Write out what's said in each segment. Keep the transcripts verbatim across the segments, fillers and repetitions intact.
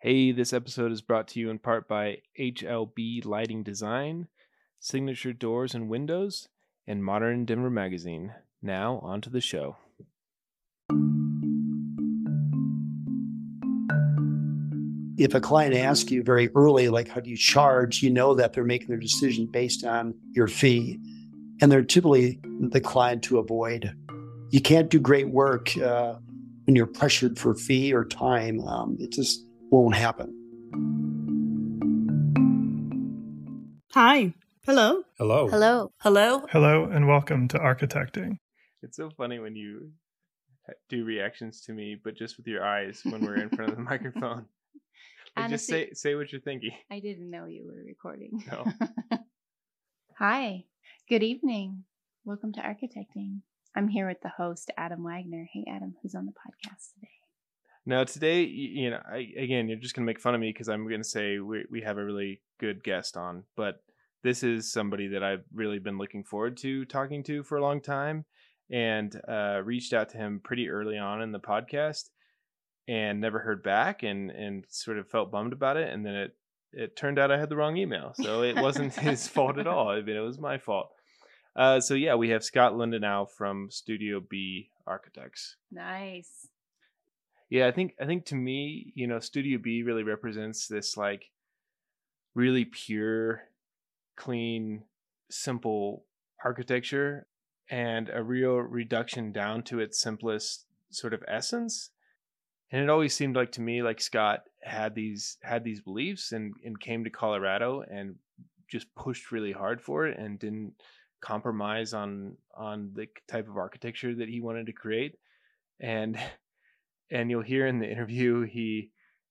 Hey, this episode is brought to you in part by H L B Lighting Design, Signature Doors and Windows, and Modern Denver Magazine. Now, on to the show. If a client asks you very early, like, how do you charge, you know that they're making their decision based on your fee. And they're typically the client to avoid. You can't do great work uh, when you're pressured for fee or time. Um, it just won't happen. Hi. Hello. Hello. Hello. Hello. Hello, and welcome to Architecting. It's so funny when you do reactions to me, but just with your eyes when we're in front of the microphone. Like, just say say what you're thinking. I didn't know you were recording. No. Hi. Good evening. Welcome to Architecting. I'm here with the host, Adam Wagner. Hey, Adam, who's on the podcast today? Now, today, you know, I, again, you're just going to make fun of me because I'm going to say we we have a really good guest on, but this is somebody that I've really been looking forward to talking to for a long time, and uh, reached out to him pretty early on in the podcast and never heard back, and, and sort of felt bummed about it. And then it, it turned out I had the wrong email. So it wasn't his fault at all. I mean, it was my fault. Uh, so yeah, we have Scott Lindenau from Studio B Architects. Nice. Yeah, I think I think to me, you know, Studio B really represents this like really pure, clean, simple architecture and a real reduction down to its simplest sort of essence. And it always seemed like to me like Scott had these had these beliefs and, and came to Colorado and just pushed really hard for it and didn't compromise on on the type of architecture that he wanted to create. And and you'll hear in the interview he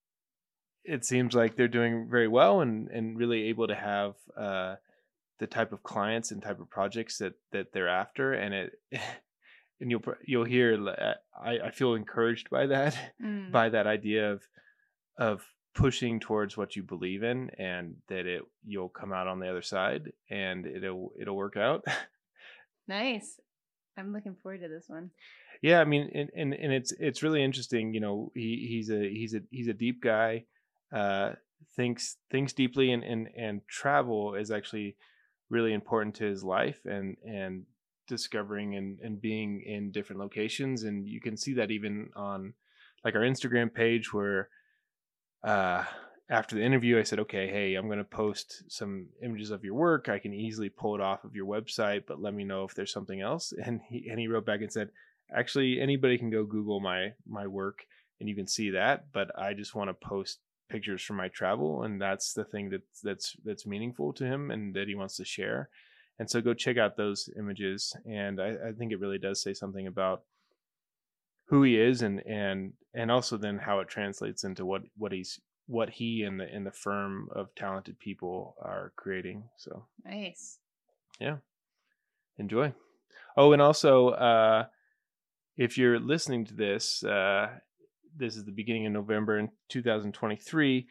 it seems like they're doing very well and and really able to have uh the type of clients and type of projects that that they're after. And it and you'll you'll hear I, I feel encouraged by that mm. by that idea of of pushing towards what you believe in, and that it you'll come out on the other side and it'll it'll work out. Nice. I'm looking forward to this one. Yeah, I mean, and, and and it's it's really interesting. You know, he he's a he's a he's a deep guy. Uh, thinks thinks deeply, and and and travel is actually really important to his life, and and discovering and and being in different locations. And you can see that even on like our Instagram page, where uh, after the interview, I said, okay, hey, I'm going to post some images of your work. I can easily pull it off of your website, but let me know if there's something else. And he and he wrote back and said, actually, anybody can go Google my my work and you can see that, but I just want to post pictures from my travel, and that's the thing that's that's that's meaningful to him and that he wants to share. And so go check out those images, and I, I think it really does say something about who he is, and and and also then how it translates into what what he's what he and the and the firm of talented people are creating. So nice. Yeah, enjoy. Oh, and also uh if you're listening to this, uh, this is the beginning of November in two thousand twenty-three,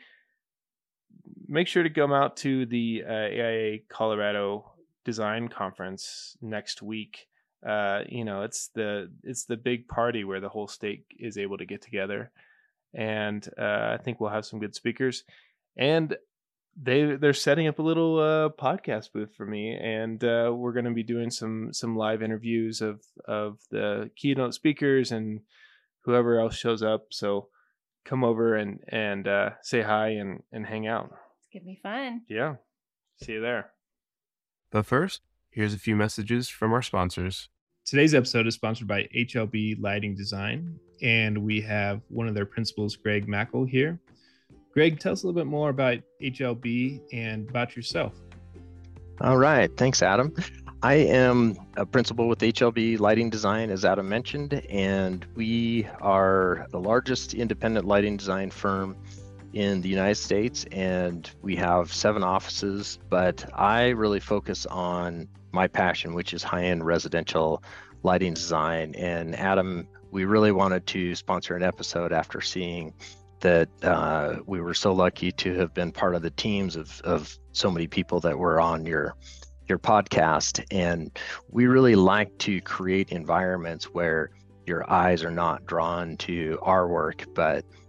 make sure to come out to the uh, A I A Colorado Design Conference next week. Uh, you know, it's the it's the big party where the whole state is able to get together, and uh, I think we'll have some good speakers. And they they're setting up a little uh, podcast booth for me, and uh, we're going to be doing some some live interviews of of the keynote speakers and whoever else shows up. So come over and and uh, say hi and and hang out. It's gonna be fun. Yeah, see you there. But first, here's a few messages from our sponsors. Today's episode is sponsored by H L B Lighting Design, and we have one of their principals, Greg Mackel, here. Greg, tell us a little bit more about H L B and about yourself. All right. Thanks, Adam. I am a principal with H L B Lighting Design, as Adam mentioned, and we are the largest independent lighting design firm in the United States, and we have seven offices, but I really focus on my passion, which is high-end residential lighting design. And Adam, we really wanted to sponsor an episode after seeing that uh, we were so lucky to have been part of the teams of, of so many people that were on your your podcast. And we really like to create environments where your eyes are not drawn to our work, but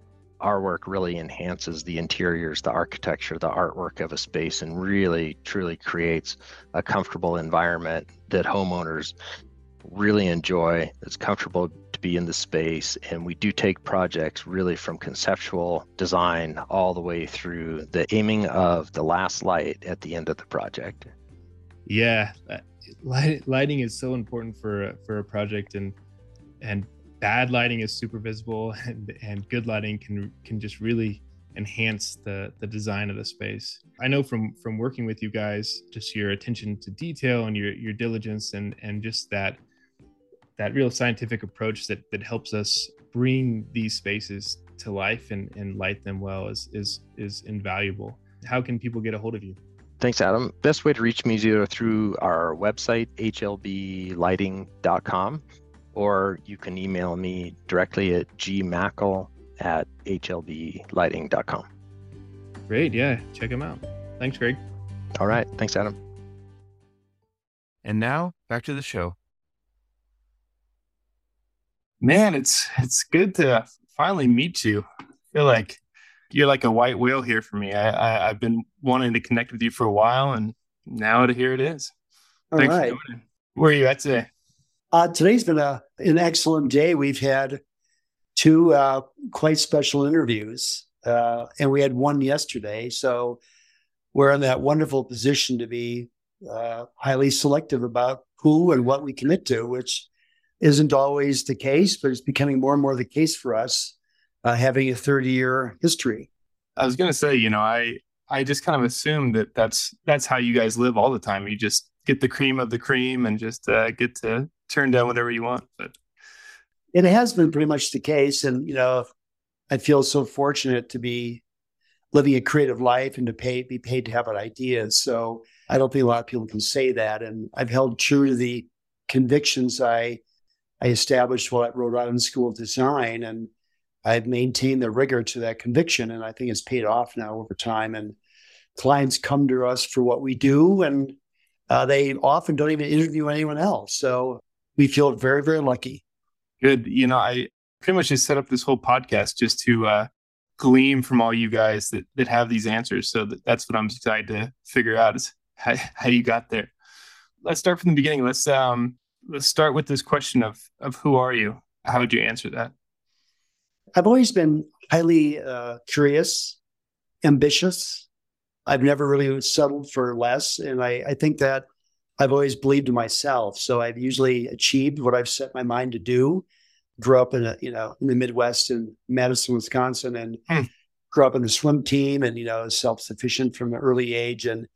our work really enhances the interiors, the architecture, the artwork of a space, and really truly creates a comfortable environment that homeowners really enjoy. It's comfortable to be in the space, and we do take projects really from conceptual design all the way through the aiming of the last light at the end of the project. Yeah, light, lighting is so important for for a project, and and bad lighting is super visible, and and good lighting can can just really enhance the the design of the space. I know from from working with you guys, just your attention to detail and your your diligence, and and just that that real scientific approach that that helps us bring these spaces to life and and light them well is is is invaluable. How can people get a hold of you? Thanks, Adam. Best way to reach me is either through our website, h l b lighting dot com, or you can email me directly at g mackle at h l b lighting dot com. Great. Yeah. Check them out. Thanks, Greg. All right. Thanks, Adam. And now back to the show. Man, it's it's good to finally meet you. I feel like you're like a white whale here for me. I, I I've been wanting to connect with you for a while, and now here it is. All Thanks right. for doing it. Where are you at today? Uh, today's been a, an excellent day. We've had two uh, quite special interviews, uh, and we had one yesterday. So we're in that wonderful position to be uh, highly selective about who and what we commit to, which isn't always the case, but it's becoming more and more the case for us, uh, having a thirty-year history. I was going to say, you know, I I just kind of assumed that that's that's how you guys live all the time. You just get the cream of the cream and just uh, get to turn down whatever you want. But it has been pretty much the case. And, you know, I feel so fortunate to be living a creative life and to pay, be paid to have an idea. So I don't think a lot of people can say that. And I've held true to the convictions I, I established while at Rhode Island School of Design. And I've maintained the rigor to that conviction. And I think it's paid off now over time. And clients come to us for what we do. And uh, they often don't even interview anyone else. So we feel very, very lucky. Good. You know, I pretty much just set up this whole podcast just to uh, glean from all you guys that, that have these answers. So that, that's what I'm excited to figure out is how, how you got there. Let's start from the beginning. Let's um let's start with this question of of who are you? How would you answer that? I've always been highly uh, curious, ambitious. I've never really settled for less. And I, I think that I've always believed in myself. So I've usually achieved what I've set my mind to do. Grew up in a, you know, in the Midwest in Madison, Wisconsin, and hmm. grew up in the swim team and, you know, self-sufficient from an early age. And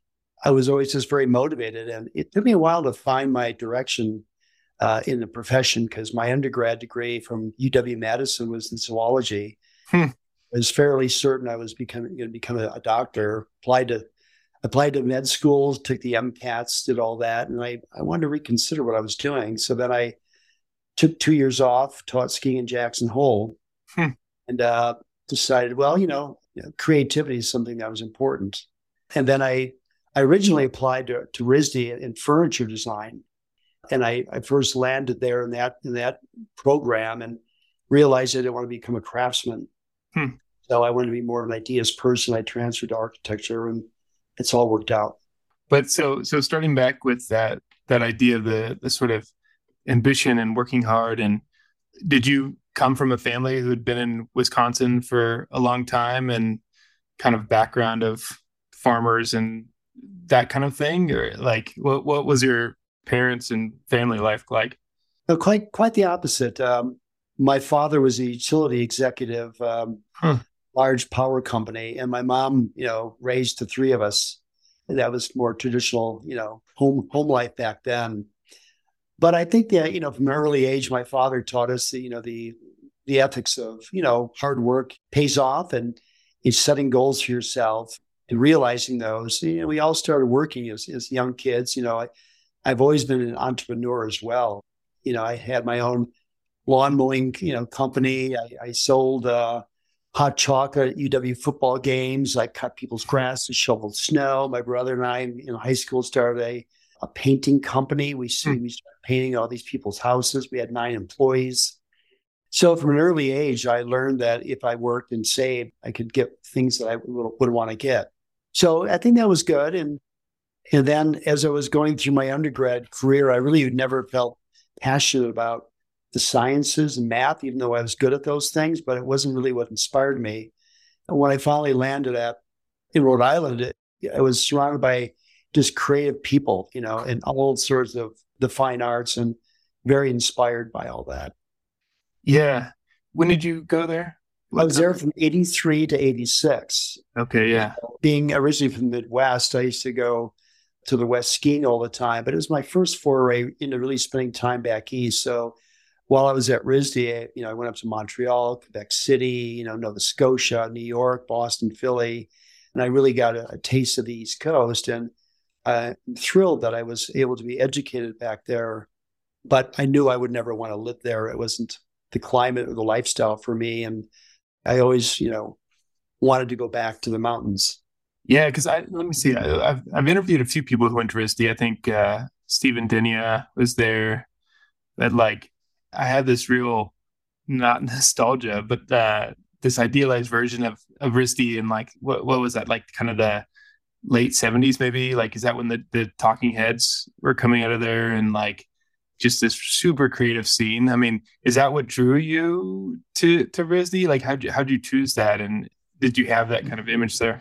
I was always just very motivated. And it took me a while to find my direction uh, in the profession because my undergrad degree from U W Madison was in zoology. Hmm. I was fairly certain I was becoming going to become a, a doctor. Applied to applied to med school, took the MCATs, did all that, and I I wanted to reconsider what I was doing. So then I took two years off, taught skiing in Jackson Hole, hmm. and uh, decided, well, you know, you know, creativity is something that was important. And then I I originally applied to, to R I S D in furniture design, and I, I first landed there in that in that program and realized I didn't want to become a craftsman. Hmm. So I wanted to be more of an ideas person. I transferred to architecture, and it's all worked out. But so so starting back with that that idea of the the sort of ambition and working hard, and did you come from a family who had been in Wisconsin for a long time and kind of background of farmers and that kind of thing, or like what what was your parents and family life like? No, quite quite the opposite. Um, my father was a utility executive, um, huh. large power company, and my mom, you know, raised the three of us. And that was more traditional, you know, home home life back then. But I think that, you know, from an early age, my father taught us, the, you know, the the ethics of, you know, hard work pays off, and it's setting goals for yourself and realizing those. You know, we all started working as, as young kids. You know, I, I've always been an entrepreneur as well. You know, I had my own lawn mowing, you know, company. I, I sold uh, hot chocolate at U W football games. I cut people's grass and shoveled snow. My brother and I in high school started a, a painting company. We, hmm. we started painting all these people's houses. We had nine employees. So from an early age, I learned that if I worked and saved, I could get things that I would, would want to get. So I think that was good. And and then as I was going through my undergrad career, I really never felt passionate about the sciences and math, even though I was good at those things, but it wasn't really what inspired me. And when I finally landed at in Rhode Island, it, I was surrounded by just creative people, you know, and all sorts of the fine arts, and very inspired by all that. Yeah. When did you go there? What I was there from eighty-three to eighty-six. Okay, yeah. Being originally from the Midwest, I used to go to the West skiing all the time, but it was my first foray into really spending time back east. So while I was at R I S D, I, you know, I went up to Montreal, Quebec City, you know, Nova Scotia, New York, Boston, Philly, and I really got a, a taste of the East Coast. And I'm thrilled that I was able to be educated back there, but I knew I would never want to live there. It wasn't the climate or the lifestyle for me. And I always, you know, wanted to go back to the mountains. Yeah, because I let me see. I, I've I've interviewed a few people who went to R I S D. I think uh, Stephen Dinia was there. That like I had this real not nostalgia, but uh, this idealized version of of R I S D, and like what what was that, like kind of the late seventies maybe? Like is that when the the Talking Heads were coming out of there, and like just this super creative scene? I mean, is that what drew you to to R I S D? Like how'd you, how'd you choose that, and did you have that kind of image there?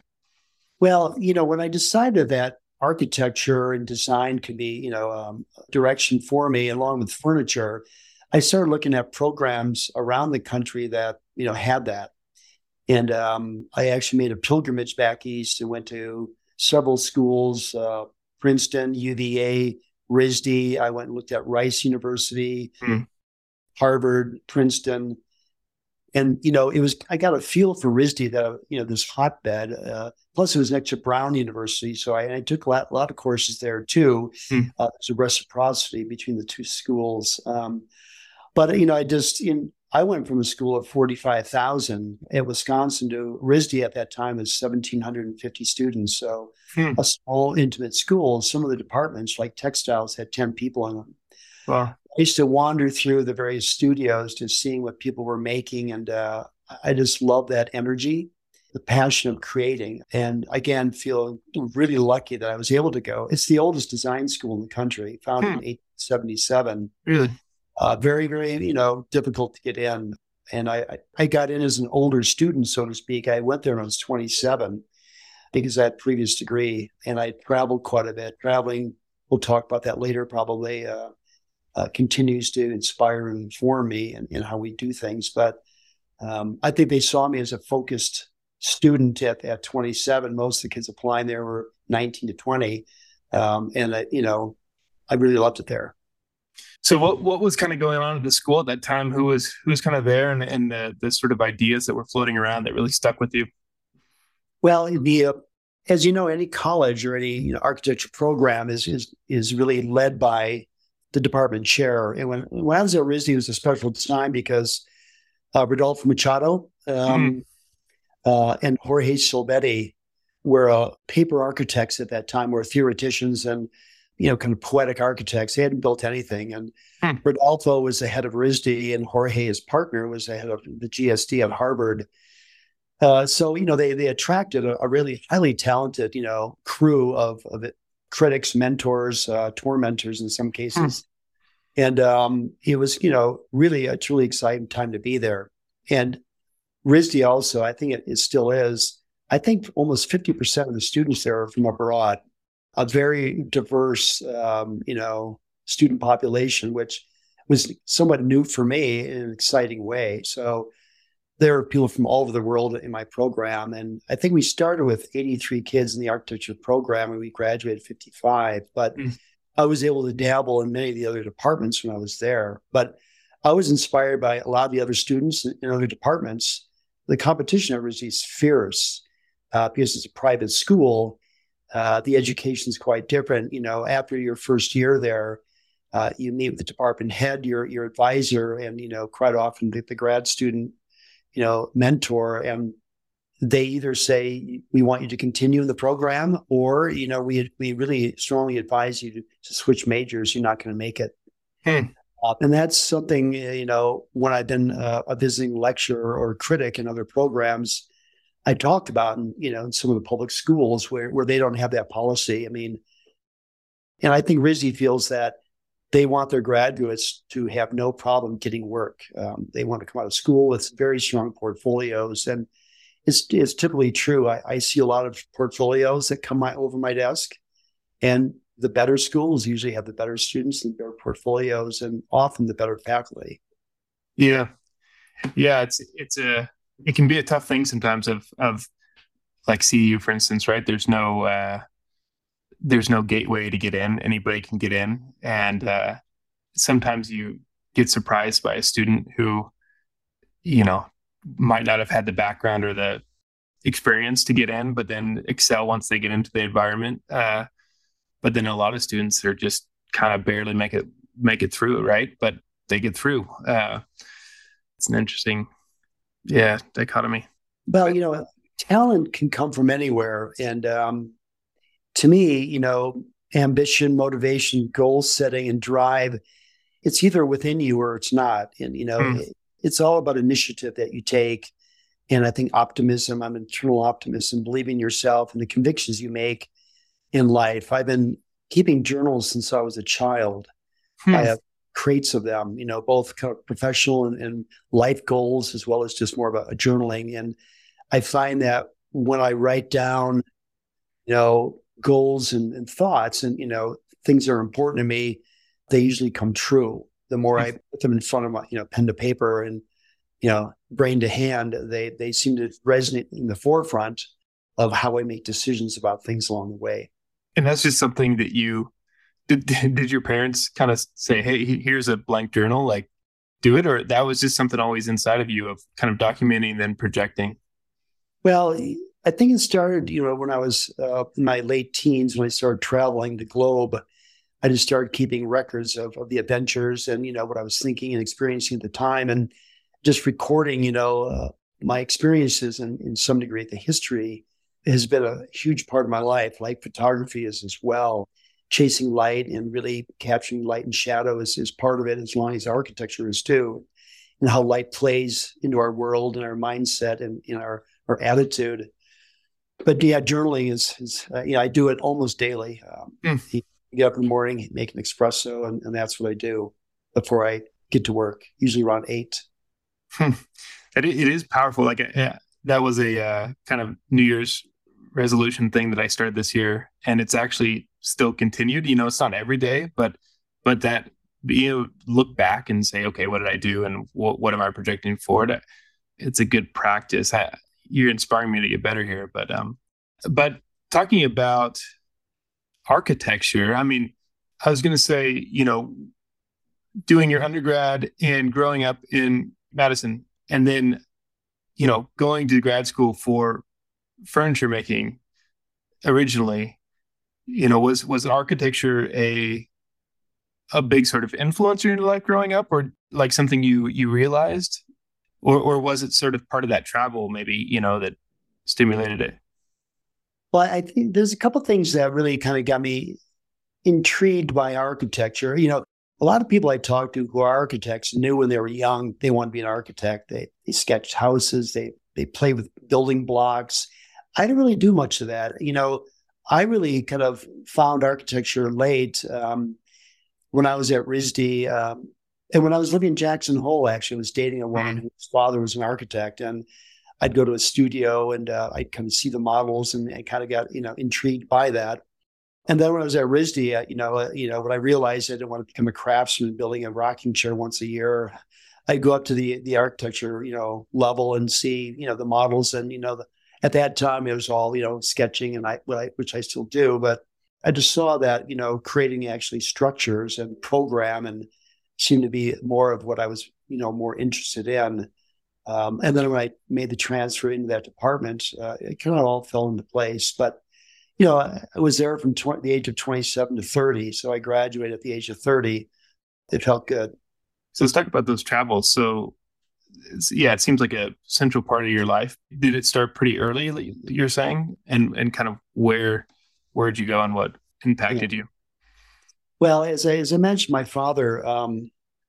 Well, you know, when I decided that architecture and design could be, you know, um, direction for me along with furniture, I started looking at programs around the country that, you know, had that. And um, I actually made a pilgrimage back east and went to several schools, uh, Princeton, U V A, R I S D. I went and looked at Rice University, mm. Harvard, Princeton. And, you know, it was, I got a feel for R I S D that, you know, this hotbed, uh, plus it was next to Brown University. So I, I took a lot, a lot of courses there too. Mm. Uh, there's a reciprocity between the two schools. Um, but, you know, I just, in, I went from a school of forty-five thousand at Wisconsin to R I S D at that time was one thousand seven hundred fifty students. So mm. a small, intimate school. Some of the departments, like textiles, had ten people in them. Wow. I used to wander through the various studios to seeing what people were making. And uh, I just love that energy, the passion of creating. And again, feel really lucky that I was able to go. It's the oldest design school in the country, founded hmm. in eighteen seventy-seven. Really? Uh, very, very, you know, difficult to get in. And I, I got in as an older student, so to speak. I went there when I was twenty-seven because I had a previous degree. And I traveled quite a bit. Traveling, we'll talk about that later probably, uh, Uh, continues to inspire and inform me in, in how we do things. But um, I think they saw me as a focused student at, at twenty-seven. Most of the kids applying there were nineteen to twenty. Um, and, I, you know, I really loved it there. So what what was kind of going on at the school at that time? Who was who was kind of there, and, and the, the sort of ideas that were floating around that really stuck with you? Well, the, uh, as you know, any college or any you know, architecture program is is is really led by the department chair. And when, when I was at R I S D, it was a special time because uh, Rodolfo Machado um, mm. uh, and Jorge Silvetti were uh, paper architects at that time, were theoreticians and, you know, kind of poetic architects. They hadn't built anything. And mm. Rodolfo was the head of R I S D, and Jorge, his partner, was the head of the G S D at Harvard. Uh, so, you know, they they attracted a, a really highly talented, you know, crew of, of it. critics, mentors, uh, tormentors in some cases. Mm. And um, it was, you know, really a truly exciting time to be there. And R I S D also, I think it, it still is, I think almost fifty percent of the students there are from abroad, a very diverse, um, you know, student population, which was somewhat new for me in an exciting way. So there are people from all over the world in my program. And I think we started with eighty-three kids in the architecture program, and we graduated fifty-five. But mm. I was able to dabble in many of the other departments when I was there. But I was inspired by a lot of the other students in other departments. The competition at R I S D is fierce uh, because it's a private school. Uh, the education is quite different. You know, after your first year there, uh, you meet with the department head, your your advisor, and, you know, quite often the, the grad student you know, mentor, and they either say, we want you to continue in the program, or, you know, we we really strongly advise you to, to switch majors. You're not going to make it. Hmm. And that's something, you know, when I've been uh, a visiting lecturer or critic in other programs, I talked about, in, you know, in some of the public schools where, where they don't have that policy. I mean, and I think R I S D feels that they want their graduates to have no problem getting work. Um, they want to come out of school with very strong portfolios. And it's, it's typically true. I, I see a lot of portfolios that come my, over my desk, and the better schools usually have the better students and better portfolios, and often the better faculty. Yeah. Yeah. It's, it's a, it can be a tough thing sometimes of, of like C U, for instance, right? There's no, uh, there's no gateway to get in. Anybody can get in. And, uh, sometimes you get surprised by a student who, you know, might not have had the background or the experience to get in, but then excel once they get into the environment. Uh, but then a lot of students are just kind of barely make it, make it through, right? But they get through. Uh, it's an interesting, yeah, dichotomy. Well, you know, talent can come from anywhere. And um, to me, you know, ambition, motivation, goal setting, and drive, it's either within you or it's not. And, you know, mm. it, it's all about initiative that you take. And I think optimism, I'm internal optimism, believing in yourself and the convictions you make in life. I've been keeping journals since I was a child. Hmm. I have crates of them, you know, both kind of professional and, and life goals, as well as just more of a, a journaling. And I find that when I write down, you know, goals and, and thoughts and, you know, things that are important to me, they usually come true. The more I put them in front of my, you know, pen to paper and, you know, brain to hand, they they seem to resonate in the forefront of how I make decisions about things along the way. And that's just something that you did. Did your parents kind of say, "Hey, here's a blank journal, like do it," or that was just something always inside of you of kind of documenting and then projecting? Well, I think it started, you know, when I was uh, in my late teens, when I started traveling the globe. I just started keeping records of, of the adventures and, you know, what I was thinking and experiencing at the time, and just recording, you know, uh, my experiences and in some degree, the history has been a huge part of my life. Light photography is as well. Chasing light and really capturing light and shadow is, is part of it, as long as architecture is too, and how light plays into our world and our mindset and in our, our attitude. But yeah, journaling is, is uh, you know, I do it almost daily. Um, mm. Get up in the morning, make an espresso, and, and that's what I do before I get to work, usually around eight. Hmm. It, it is powerful. Like uh, that was a uh, kind of New Year's resolution thing that I started this year, and it's actually still continued. You know, it's not every day, but but that you know, look back and say, okay, what did I do, and what what am I projecting forward? It's a good practice. I, you're inspiring me to get better here, but um, but talking about architecture, I mean, I was going to say, you know, doing your undergrad and growing up in Madison, and then, you know, going to grad school for furniture making originally, you know, was, was architecture a, a big sort of influence in your life growing up, or like something you, you realized, or, or was it sort of part of that travel maybe, you know, that stimulated it? Well, I think there's a couple of things that really kind of got me intrigued by architecture. You know, a lot of people I talked to who are architects knew when they were young they wanted to be an architect. They they sketched houses. They they play with building blocks. I didn't really do much of that. You know, I really kind of found architecture late um, when I was at R I S D. Um, and when I was living in Jackson Hole, actually, I was dating a woman whose father was an architect. And I'd go to a studio and uh, I'd kind of see the models, and I kind of got, you know, intrigued by that. And then when I was at R I S D, uh, you know, uh, you know, when I realized I didn't want to become a craftsman building a rocking chair once a year, I'd go up to the the architecture, you know, level and see, you know, the models. And, you know, the, at that time it was all, you know, sketching, and I, which I still do. But I just saw that, you know, creating actually structures and program and seemed to be more of what I was, you know, more interested in. Um, and then when I made the transfer into that department, uh, it kind of all fell into place. But, you know, I was there from twenty, the age of twenty-seven to thirty. So I graduated at the age of thirty. It felt good. So let's talk about those travels. So, yeah, it seems like a central part of your life. Did it start pretty early, you're saying? And and kind of where, where did you go and what impacted yeah. you? Well, as I, as I mentioned, my father, um,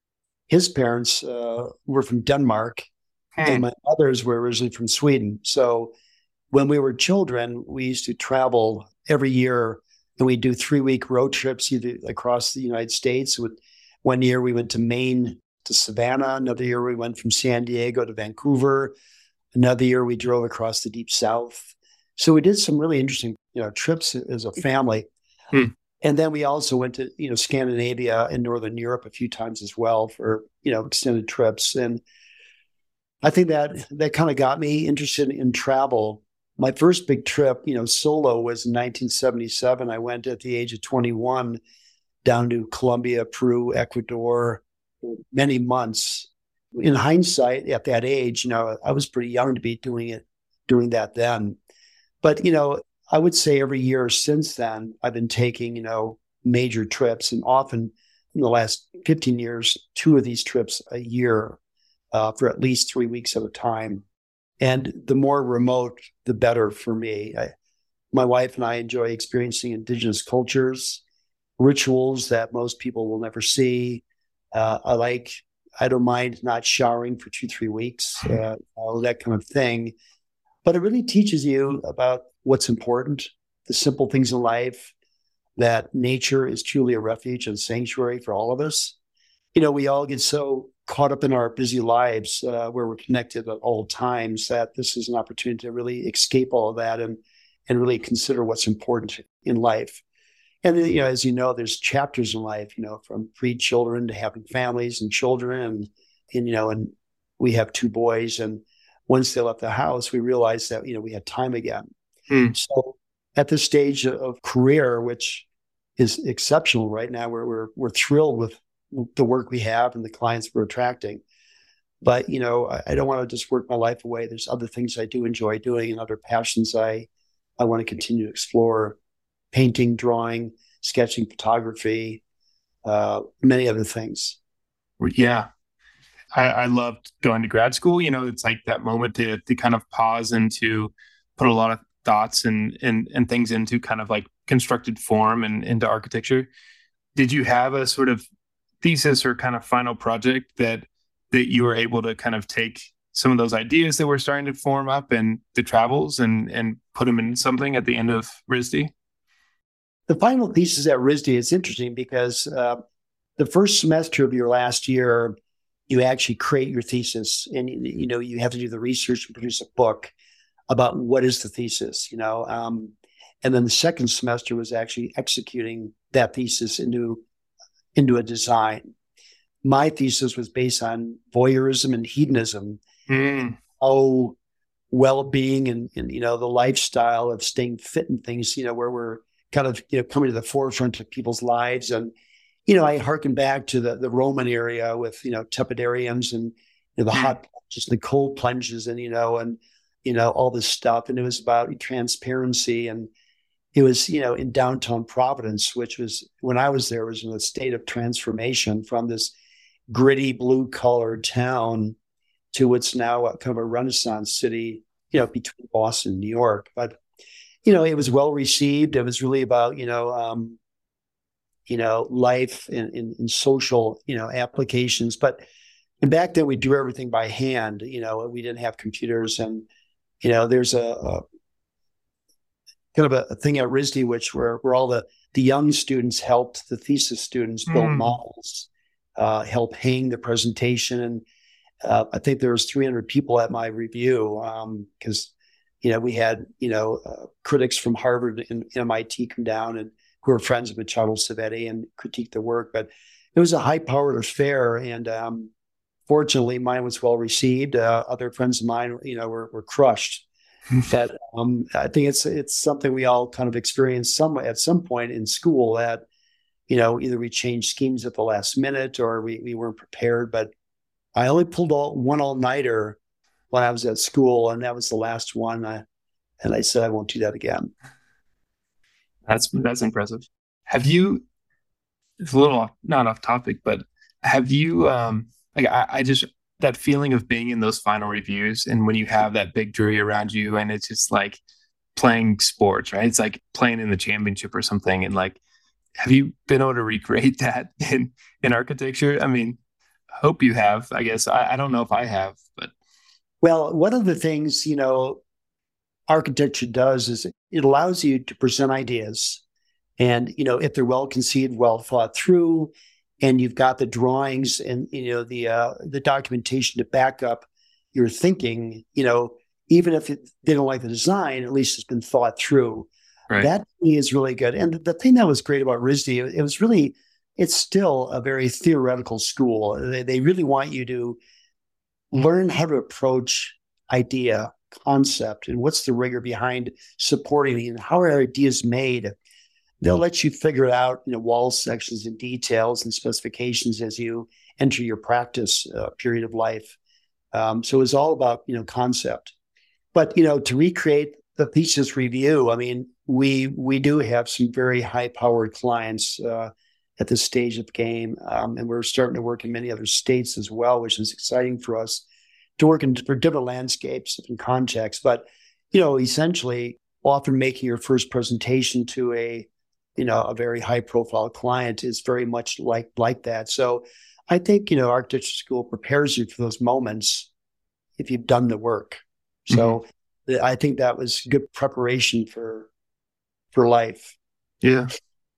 his parents uh, were from Denmark, Hmm. and my mothers were originally from Sweden. So when we were children, we used to travel every year, and we'd do three-week road trips either across the United States. With one year we went to Maine to Savannah. Another year we went from San Diego to Vancouver. Another year we drove across the deep south. So we did some really interesting, you know, trips as a family. Hmm. And then we also went to, you know, Scandinavia and Northern Europe a few times as well for, you know, extended trips. And I think that that kind of got me interested in travel. My first big trip, you know, solo was in nineteen seventy-seven. I went at the age of twenty-one down to Colombia, Peru, Ecuador, many months. In hindsight, at that age, you know, I was pretty young to be doing it, doing that then. But, you know, I would say every year since then, I've been taking, you know, major trips, and often in the last fifteen years, two of these trips a year uh, for at least three weeks at a time. And the more remote, the better for me. I, my wife and I enjoy experiencing indigenous cultures, rituals that most people will never see. Uh, I like, I don't mind not showering for two, three weeks, uh, all that kind of thing. But it really teaches you about what's important, the simple things in life, that nature is truly a refuge and sanctuary for all of us. You know, we all get so caught up in our busy lives uh, where we're connected at all times that this is an opportunity to really escape all of that and and really consider what's important in life. And, you know, as you know, there's chapters in life, you know, from pre-children to having families and children. And, and, you know, and we have two boys. And once they left the house, we realized that, you know, we had time again. Hmm. So at this stage of career, which is exceptional right now, where we're, we're thrilled with the work we have and the clients we're attracting. But, you know, I, I don't want to just work my life away. There's other things I do enjoy doing and other passions I, I want to continue to explore: painting, drawing, sketching, photography, uh, many other things. Yeah. I, I loved going to grad school. You know, it's like that moment to to kind of pause and to put a lot of thoughts and and and things into kind of like constructed form and into architecture. Did you have a sort of thesis or kind of final project that that you were able to kind of take some of those ideas that were starting to form up and the travels and and put them in something at the end of R I S D? The final thesis at R I S D is interesting because uh, the first semester of your last year, you actually create your thesis, and you know you have to do the research and produce a book about what is the thesis, you know. Um, and then the second semester was actually executing that thesis into into a design. My thesis was based on voyeurism and hedonism, Mm. how well-being and, and you know the lifestyle of staying fit and things, you know, where we're kind of you know coming to the forefront of people's lives. And you know, I harken back to the the Roman area with you know tepidariums and you know, the Mm. hot plunges, the cold plunges, and you know, and you know all this stuff. And it was about transparency, and it was you know in downtown Providence, which was when I was there was in a state of transformation from this gritty blue colored town to what's now a, kind of a Renaissance city, you know, between Boston and New York. But you know, it was well received. It was really about you know. Um, you know, life and, and, and social, you know, applications. But and back then we do everything by hand, you know, we didn't have computers. And, you know, there's a, a kind of a, a thing at R I S D, which where, where all the, the young students helped the thesis students build Mm. models, uh, help hang the presentation. And uh, I think there was three hundred people at my review because, um, you know, we had, you know, uh, critics from Harvard and M I T come down and who were friends of Machado Savetti and critique the work. But it was a high-powered affair, and um, fortunately, mine was well received. Uh, other friends of mine, you know, were, were crushed. That um, I think it's it's something we all kind of experienced some at some point in school. That you know, either we changed schemes at the last minute or we we weren't prepared. But I only pulled all, one all-nighter when I was at school, and that was the last one. I, and I said I won't do that again. That's that's impressive. Have you? It's a little off, not off topic, but have you? Um, like I, I just that feeling of being in those final reviews, and when you have that big jury around you, and it's just like playing sports, right? It's like playing in the championship or something. And like, have you been able to recreate that in in architecture? I mean, hope you have, I guess. I, I don't know if I have, but. Well, one of the things, you know, architecture does is it allows you to present ideas. And, you know, if they're well conceived, well thought through, and you've got the drawings and, you know, the uh, the documentation to back up your thinking, you know, even if it, they don't like the design, at least it's been thought through. Right. That to me is really good. And the thing that was great about R I S D, it was really, it's still a very theoretical school. They, they really want you to learn how to approach idea, concept, and what's the rigor behind supporting it, and how are ideas made. They'll let you figure it out, you know, wall sections and details and specifications as you enter your practice uh, period of life. Um, so it's all about, you know, concept. But, you know, to recreate the thesis review, I mean, we we do have some very high-powered clients uh, at this stage of the game, um, and we're starting to work in many other states as well, which is exciting for us to work in for different landscapes and contexts. But, you know, essentially, often making your first presentation to a you know, a very high profile client is very much like, like that. So I think, you know, architecture school prepares you for those moments if you've done the work. So mm-hmm. I think that was good preparation for, for life. Yeah.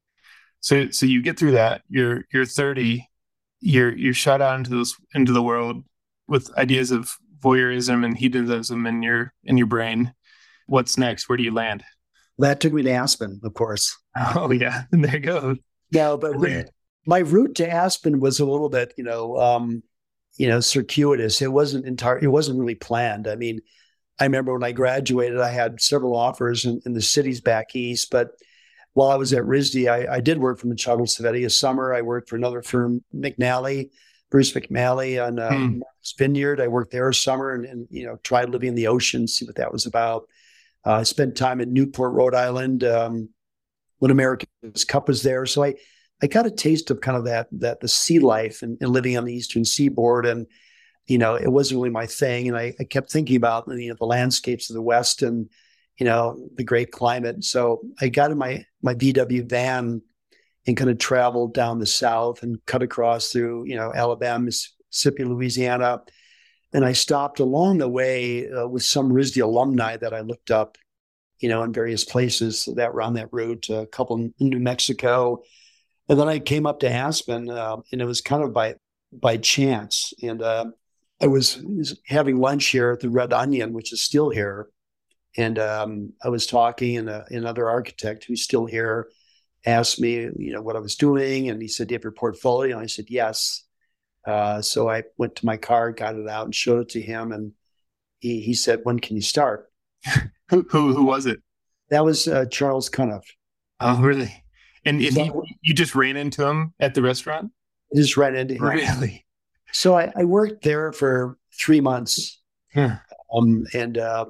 So, so you get through that, you're, you're thirty, you're, you're shot out into this, into the world with ideas of voyeurism and hedonism in your, in your brain. What's next? Where do you land? That took me to Aspen, of course. Oh, yeah. And there you go. No, but my route to Aspen was a little bit, you know, um, you know, circuitous. It wasn't entire. It wasn't really planned. I mean, I remember when I graduated, I had several offers in, in the cities back east. But while I was at R I S D, I, I did work for Machado Cervetti a summer. I worked for another firm, McNally, Bruce McNally on uh, hmm. Martha's Vineyard. I worked there a summer and, and, you know, tried living in the ocean, see what that was about. Uh, I spent time in Newport, Rhode Island, um, when America's Cup was there. So I, I got a taste of kind of that, that the sea life and, and living on the Eastern Seaboard. And, you know, it wasn't really my thing. And I, I kept thinking about, you know, the landscapes of the West and, you know, the great climate. So I got in my, my V W van and kind of traveled down the South and cut across through, you know, Alabama, Mississippi, Louisiana. And I stopped along the way uh, with some R I S D alumni that I looked up, you know, in various places that were on that route, a couple in New Mexico. And then I came up to Aspen, uh, and it was kind of by by chance. And uh, I was, was having lunch here at the Red Onion, which is still here. And um, I was talking, and uh, another architect who's still here asked me, you know, what I was doing. And he said, "Do you have your portfolio?" And I said, "Yes." Uh, so I went to my car, got it out, and showed it to him. And he, he said, "When can you start?" who, who who was it? That was uh, Charles Cuniff. Oh, really? And, and so, he, you just ran into him at the restaurant? I just ran into him. Really? So I, I worked there for three months, huh. um, and uh,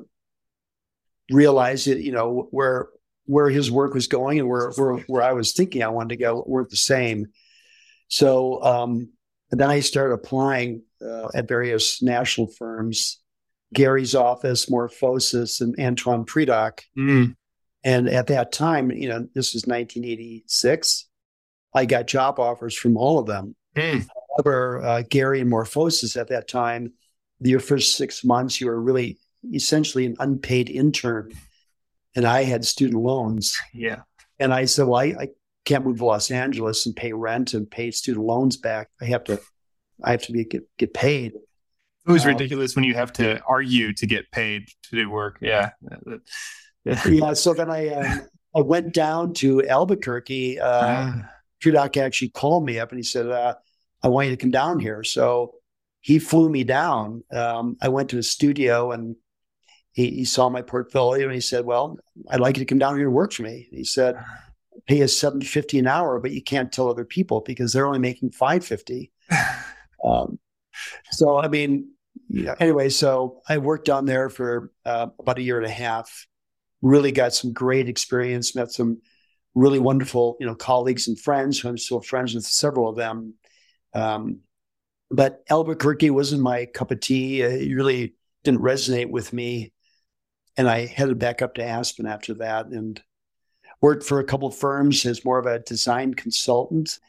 realized that, you know, where where his work was going and where where where I was thinking I wanted to go weren't the same. So. Um, And then I started applying uh, at various national firms, Gary's office, Morphosis, and Antoine Predock. Mm. And at that time, you know, this was nineteen eighty-six, I got job offers from all of them. Mm. However, uh, Gary and Morphosis at that time, your first six months, you were really essentially an unpaid intern. And I had student loans. Yeah. And I said, well, I, I can't move to Los Angeles and pay rent and pay student loans back. I have to, I have to be get, get paid. It was um, ridiculous when you have to argue to get paid to do work. Yeah. Yeah. yeah so then I, um, I went down to Albuquerque. Uh, ah. Predock actually called me up and he said, uh, "I want you to come down here." So he flew me down. Um, I went to his studio and he, he saw my portfolio and he said, "Well, I'd like you to come down here and work for me." He said, "Pay us seven fifty an hour, but you can't tell other people because they're only making five fifty." um, so, I mean, yeah, anyway, so I worked down there for uh, about a year and a half, really got some great experience, met some really wonderful, you know, colleagues and friends who I'm still friends with several of them. Um, but Albuquerque wasn't my cup of tea. It really didn't resonate with me. And I headed back up to Aspen after that and worked for a couple of firms as more of a design consultant.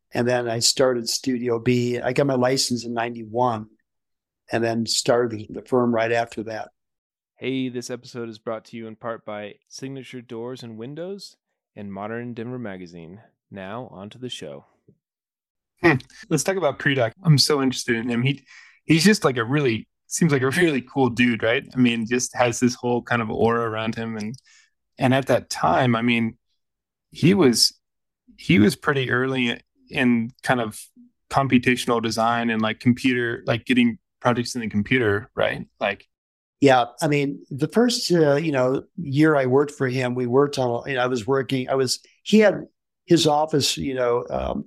And then I started Studio B. I got my license in ninety-one and then started the firm right after that. Hey, this episode is brought to you in part by Signature Doors and Windows and Modern Denver Magazine. Now, on to the show. Hmm. Let's talk about Predoc. I'm so interested in him. He He's just like a really, seems like a really cool dude, right? I mean, just has this whole kind of aura around him. And and at that time, I mean, he was he was pretty early in kind of computational design and like computer, like getting projects in the computer, right? Like, yeah, I mean, the first uh, you know year I worked for him, we worked on. You know, I was working. I was. He had his office. You know, um,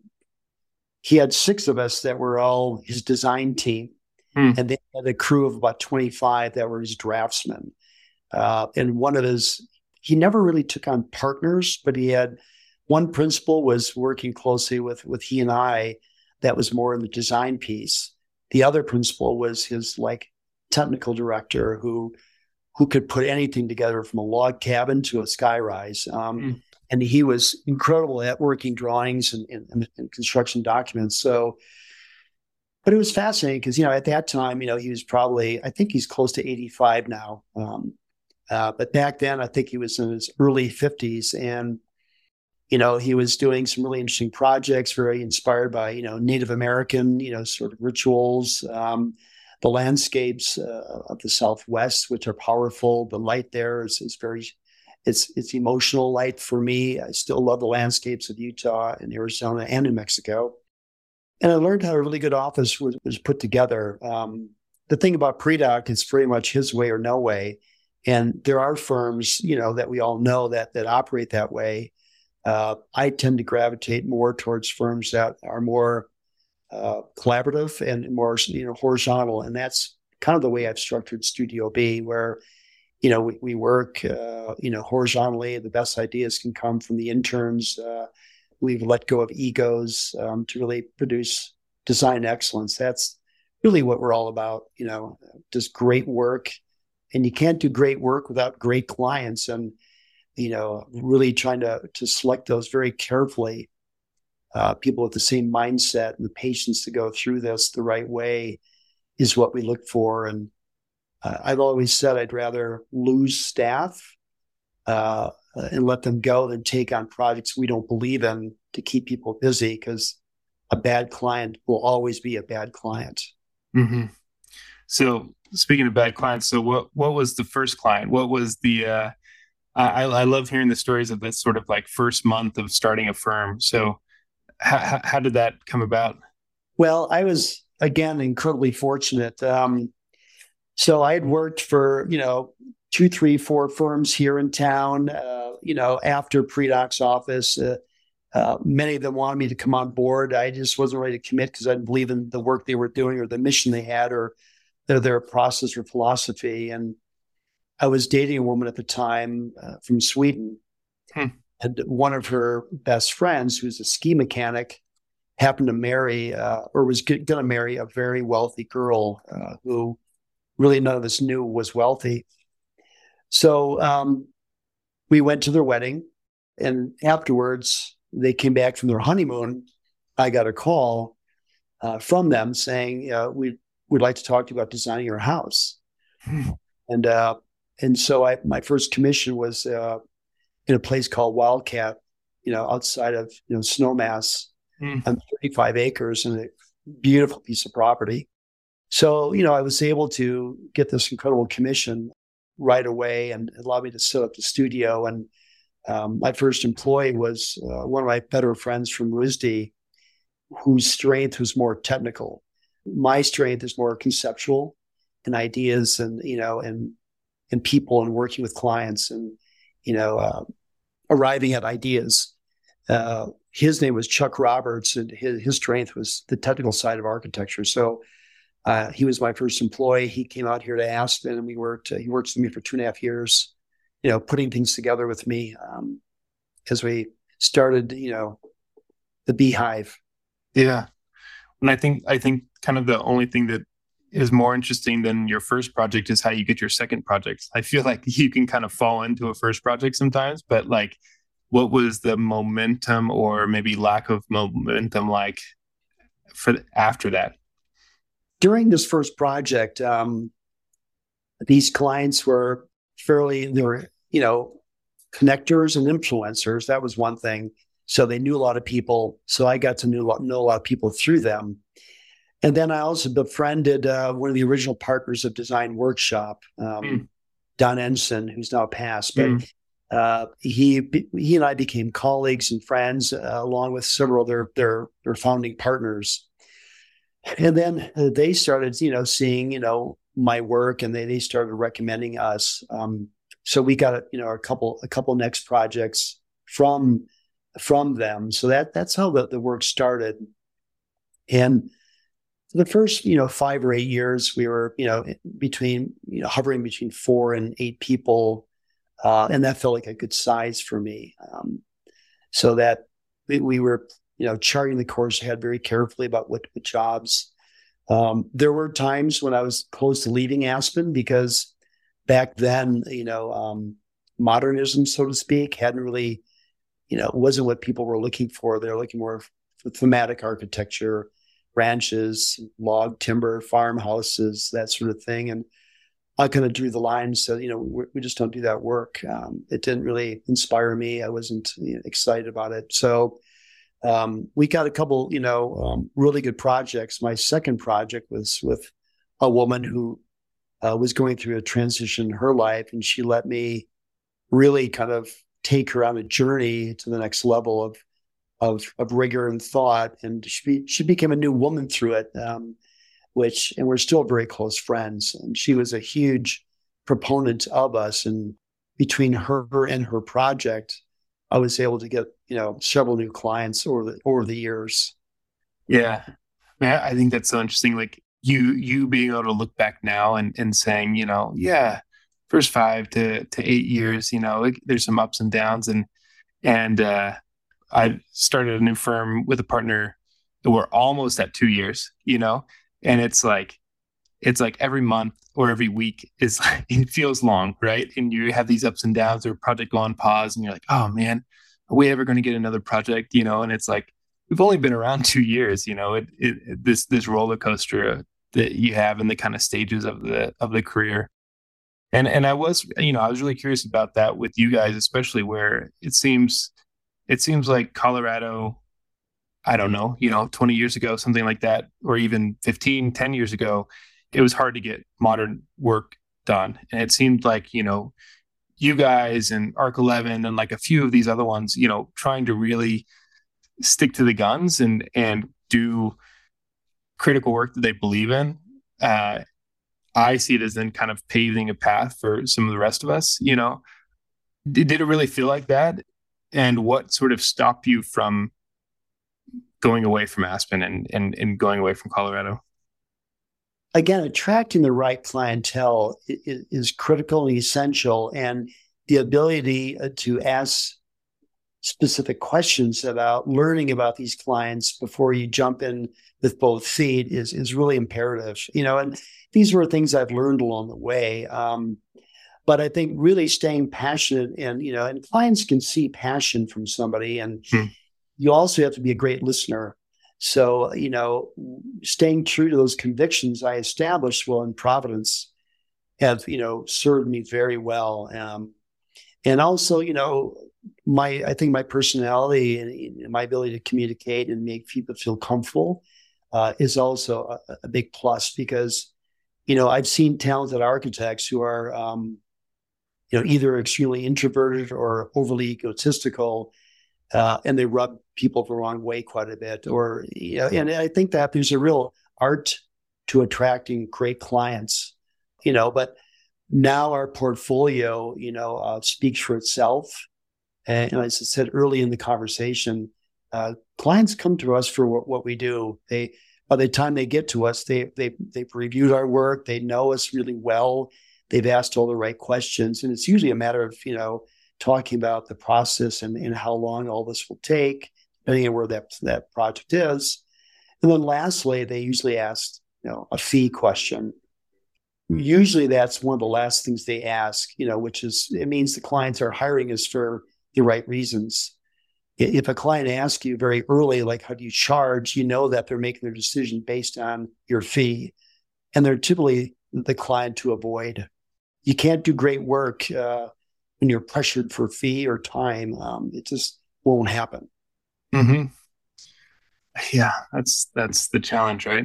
he had six of us that were all his design team, hmm. and they had a crew of about twenty-five that were his draftsmen. Uh, and one of his, he never really took on partners, but he had one principal was working closely with with he and I. That was more in the design piece. The other principal was his like technical director who who could put anything together from a log cabin to a skyrise. Um, mm. And he was incredible at working drawings and, and, and construction documents. So, but it was fascinating because, you know, at that time, you know, he was probably, I think he's close to eighty-five now. Um, uh, but back then, I think he was in his early fifties. And, you know, he was doing some really interesting projects, very inspired by, you know, Native American, you know, sort of rituals, um, the landscapes uh, of the Southwest, which are powerful. The light there is, is very, it's it's emotional light for me. I still love the landscapes of Utah and Arizona and in Mexico. And I learned how a really good office was, was put together. Um, the thing about Predoc is pretty much his way or no way. And there are firms, you know, that we all know that that operate that way. Uh, I tend to gravitate more towards firms that are more Uh, collaborative and more, you know, horizontal. And that's kind of the way I've structured Studio B, where, you know, we, we work, uh, you know, horizontally. The best ideas can come from the interns. Uh, we've let go of egos um, to really produce design excellence. That's really what we're all about, you know, just great work. And you can't do great work without great clients. And, you know, really trying to to select those very carefully. Uh, people with the same mindset and the patience to go through this the right way is what we look for. And uh, I've always said I'd rather lose staff uh, and let them go than take on projects we don't believe in to keep people busy, because a bad client will always be a bad client. Mm-hmm. So speaking of bad clients, so what what was the first client? What was the uh, I, I love hearing the stories of this sort of like first month of starting a firm. So How, how did that come about? Well, I was, again, incredibly fortunate. Um, so I had worked for, you know, two, three, four firms here in town, uh, you know, after Predoc's office. Uh, uh, many of them wanted me to come on board. I just wasn't ready to commit because I didn't believe in the work they were doing or the mission they had or their, their process or philosophy. And I was dating a woman at the time uh, from Sweden. Hmm. And one of her best friends, who's a ski mechanic, happened to marry uh, or was going to marry a very wealthy girl uh, who really none of us knew was wealthy. So um, we went to their wedding, and afterwards they came back from their honeymoon. I got a call uh, from them saying, uh, we would like to talk to you about designing your house. Hmm. And uh, and so I, my first commission was uh, in a place called Wildcat, you know, outside of, you know, Snowmass, mm. on thirty-five acres and a beautiful piece of property. So, you know, I was able to get this incredible commission right away and allowed me to set up the studio. And um, my first employee was uh, one of my better friends from R I S D, whose strength was more technical. My strength is more conceptual and ideas and, you know, and, and people and working with clients and, you know, uh, arriving at ideas. Uh, his name was Chuck Roberts, and his, his strength was the technical side of architecture. So uh, he was my first employee. He came out here to Aspen, and we worked. Uh, he worked with me for two and a half years, you know, putting things together with me um, as we started, you know, the Beehive. Yeah, and I think I think kind of the only thing that is more interesting than your first project is how you get your second project. I feel like you can kind of fall into a first project sometimes, but like what was the momentum or maybe lack of momentum like for after that? During this first project, um, these clients were fairly, they were, you know, connectors and influencers. That was one thing. So they knew a lot of people. So I got to know, know a lot of people through them. And then I also befriended uh, one of the original partners of Design Workshop, um, mm. Don Ensign, who's now passed. But mm. uh, he he and I became colleagues and friends, uh, along with several of their, their, their founding partners. And then uh, they started, you know, seeing, you know, my work, and they they started recommending us. Um, so we got, you know, a couple a couple next projects from from them. So that that's how the, the work started. And for the first, you know, five or eight years, we were, you know, between, you know, hovering between four and eight people. Uh, and that felt like a good size for me. Um, so that we, we were, you know, charting the course ahead very carefully about what, what jobs. Um, there were times when I was close to leaving Aspen, because back then, you know, um, modernism, so to speak, hadn't really, you know, wasn't what people were looking for. They were looking more for thematic architecture, ranches, log timber, farmhouses, that sort of thing. And I kind of drew the line. So, you know, we, we just don't do that work. Um, it didn't really inspire me. I wasn't, you know, excited about it. So um, we got a couple, you know, um, really good projects. My second project was with a woman who uh, was going through a transition in her life, and she let me really kind of take her on a journey to the next level of of, of rigor and thought. And she, she became a new woman through it, um, which, and we're still very close friends. And she was a huge proponent of us. And between her and her project, I was able to get, you know, several new clients over the, over the years. Yeah. Man, I think that's so interesting. Like you, you being able to look back now and, and saying, you know, yeah, first five to, to eight years, you know, like, there's some ups and downs, and, and, uh, I started a new firm with a partner that we're almost at two years, you know, and it's like, it's like every month or every week is, it feels long, right? And you have these ups and downs, or a project go on pause, and you're like, oh man, are we ever going to get another project? You know, and it's like, we've only been around two years, you know, it, it this, this roller coaster that you have in the kind of stages of the, of the career. And, and I was, you know, I was really curious about that with you guys, especially where it seems, It seems like Colorado, I don't know, you know, twenty years ago, something like that, or even fifteen, ten years ago, it was hard to get modern work done. And it seemed like, you know, you guys and Arc eleven and like a few of these other ones, you know, trying to really stick to the guns and, and do critical work that they believe in. Uh, I see it as then kind of paving a path for some of the rest of us, you know. Did, did it really feel like that? And what sort of stopped you from going away from Aspen and, and, and going away from Colorado? Again, attracting the right clientele is, is critical and essential. And the ability to ask specific questions about learning about these clients before you jump in with both feet is, is really imperative. You know, and these were things I've learned along the way. Um, But I think really staying passionate, and, you know, and clients can see passion from somebody, and hmm. you also have to be a great listener. So, you know, staying true to those convictions I established well in Providence have, you know, served me very well. Um, and also, you know, my, I think my personality and my ability to communicate and make people feel comfortable uh, is also a, a big plus, because, you know, I've seen talented architects who are, um, you know, either extremely introverted or overly egotistical, uh, and they rub people the wrong way quite a bit. Or, you know, and I think that there's a real art to attracting great clients, you know, but now our portfolio, you know, uh, speaks for itself. And, and as I said early in the conversation, uh, clients come to us for what, what we do. They, by the time they get to us, they, they, they've reviewed our work. They know us really well. They've asked all the right questions. And it's usually a matter of, you know, talking about the process and, and how long all this will take, depending on where that, that project is. And then lastly, they usually ask, you know, a fee question. Usually that's one of the last things they ask, you know, which is, it means the clients are hiring us for the right reasons. If a client asks you very early, like, how do you charge, you know that they're making their decision based on your fee. And they're typically the client to avoid. You can't do great work uh, when you're pressured for fee or time. Um, it just won't happen. Mm-hmm. Yeah, that's that's the challenge, right?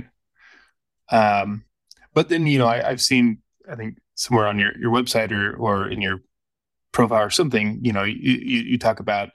Um, but then, you know, I, I've seen, I think somewhere on your, your website or or in your profile or something, you know, you, you, you talk about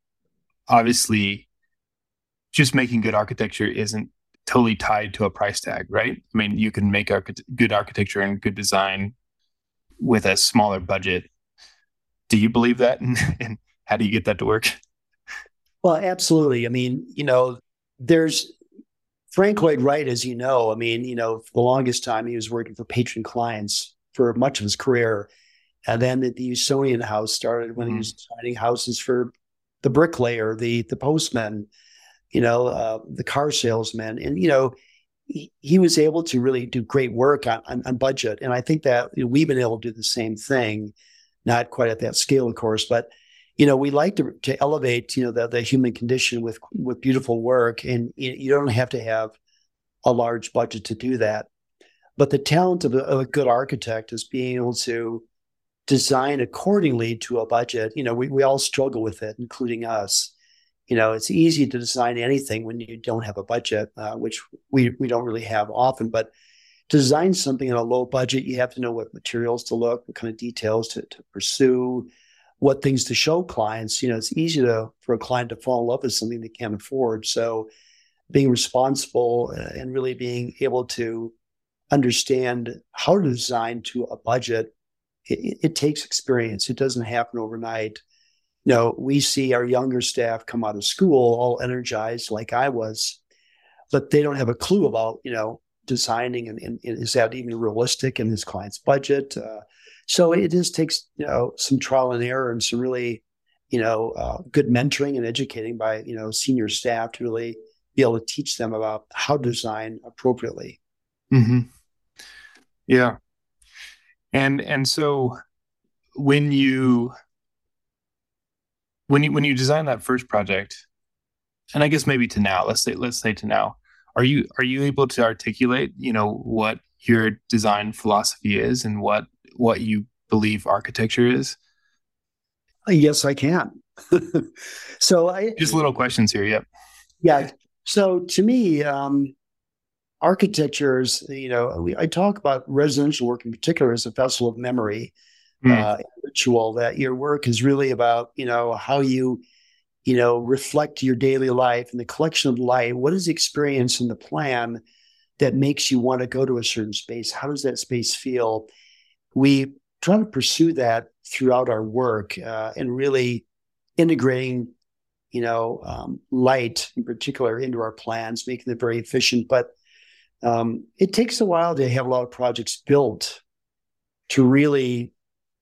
obviously just making good architecture isn't totally tied to a price tag, right? I mean, you can make archi- good architecture and good design with a smaller budget. Do you believe that? And, and how do you get that to work? Well, absolutely. I mean, you know, there's Frank Lloyd Wright, as you know, I mean, you know, for the longest time, he was working for patron clients for much of his career. And then the, the Usonian house started when mm-hmm. he was designing houses for the bricklayer, the the postman, you know, uh, the car salesman. And, you know, he, he was able to really do great work on, on, on budget. And I think that you know, we've been able to do the same thing, not quite at that scale, of course, but, you know, we like to, to elevate, you know, the, the human condition with, with beautiful work. And you, you don't have to have a large budget to do that. But the talent of a, of a good architect is being able to design accordingly to a budget. You know, we, we all struggle with it, including us. You know, it's easy to design anything when you don't have a budget, uh, which we, we don't really have often. But to design something at a low budget, you have to know what materials to look, what kind of details to, to pursue, what things to show clients. You know, it's easy to, for a client to fall in love with something they can't afford. So being responsible and really being able to understand how to design to a budget, it, it takes experience. It doesn't happen overnight. You know, we see our younger staff come out of school all energized like I was, but they don't have a clue about, you know, designing and, and, and is that even realistic in his client's budget? Uh, so it just takes, you know, some trial and error and some really, you know, uh, good mentoring and educating by, you know, senior staff to really be able to teach them about how to design appropriately. Mm-hmm. Yeah. And, and so when you, when you, when you design that first project, and I guess maybe to now, let's say, let's say to now, are you, are you able to articulate, you know, what your design philosophy is and what, what you believe architecture is? Yes, I can. So I just little questions here. Yep. Yeah. So to me, um, architecture is, you know, we, I talk about residential work in particular as a vessel of memory, mm. uh, ritual, that your work is really about, you know, how you, you know, reflect your daily life and the collection of light. What is the experience in the plan that makes you want to go to a certain space? How does that space feel? We try to pursue that throughout our work uh, and really integrating, you know, um, light in particular into our plans, making them very efficient. But um, it takes a while to have a lot of projects built to really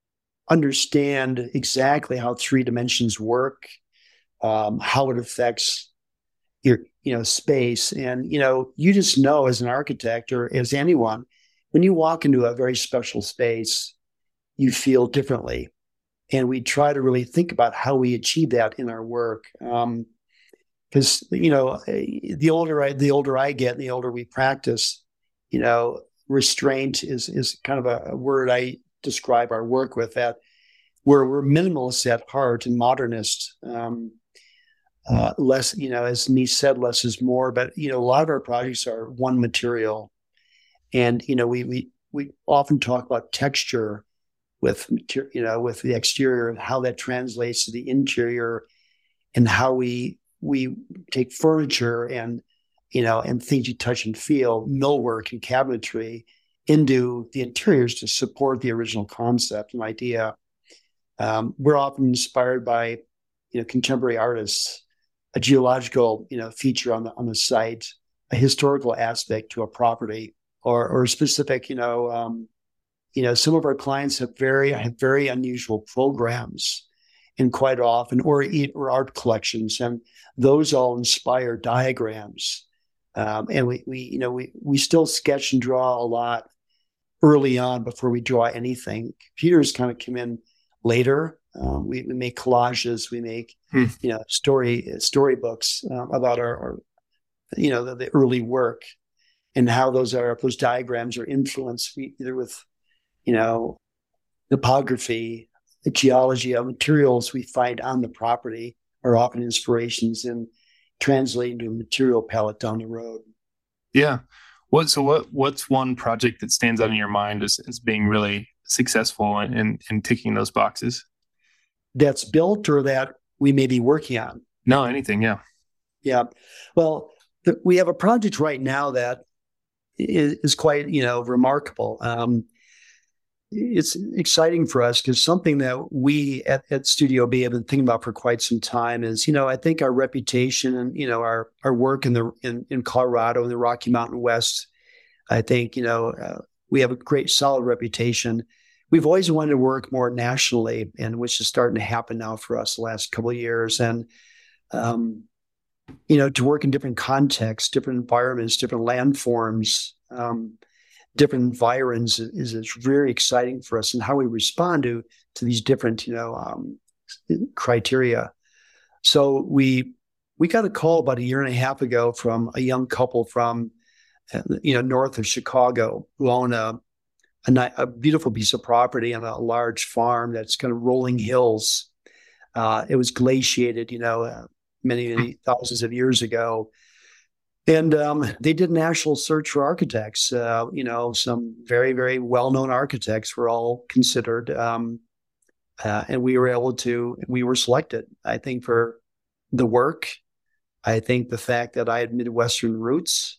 understand exactly how three dimensions work, um, how it affects your, you know, space. And, you know, you just know as an architect or as anyone, when you walk into a very special space, you feel differently. And we try to really think about how we achieve that in our work. Um, because, you know, the older I, the older I get and the older we practice, you know, restraint is, is kind of a, a word I describe our work with, that we're, we're minimalists at heart and modernist. Um, uh, less, you know, as Mies said, less is more, but, you know, a lot of our projects are one material. And, you know, we, we, we often talk about texture with, you know, with the exterior and how that translates to the interior, and how we, we take furniture and, you know, and things you touch and feel, millwork and cabinetry into the interiors to support the original concept and idea. Um, we're often inspired by, you know, contemporary artists, a geological, you know, feature on the, on the site, a historical aspect to a property, or, or a specific, you know, um, you know, some of our clients have very, have very unusual programs, and quite often, or, or art collections, and those all inspire diagrams. Um, and we, we, you know, we, we still sketch and draw a lot early on before we draw anything. Computers kind of come in later, Um, we, we make collages, we make, Hmm. you know, story storybooks um, about our, our, you know, the, the early work and how those are those diagrams are influenced either with, you know, topography, the geology of materials we find on the property are often inspirations in translating to a material palette down the road. Yeah. What so what what's one project that stands out in your mind as, as being really successful in, in in ticking those boxes? That's built or that we may be working on? No, anything. Yeah. Yeah. Well, th- we have a project right now that is, is quite, you know, remarkable. Um, it's exciting for us because something that we at, at Studio B have been thinking about for quite some time is, you know, I think our reputation and, you know, our, our work in the, in, in Colorado and the Rocky Mountain West, I think, you know, uh, we have a great solid reputation. We've always wanted to work more nationally, and which is starting to happen now for us the last couple of years. And, um, you know, to work in different contexts, different environments, different landforms, um, different environs is, is very exciting for us, and how we respond to to these different, you know, um, criteria. So we we got a call about a year and a half ago from a young couple from, uh, you know, north of Chicago who own a, a a beautiful piece of property on a large farm that's kind of rolling hills. Uh, it was glaciated, you know, uh, many, many thousands of years ago. And um, they did a national search for architects. Uh, you know, some very, very well-known architects were all considered. Um, uh, and we were able to, we were selected, I think, for the work. I think the fact that I had Midwestern roots,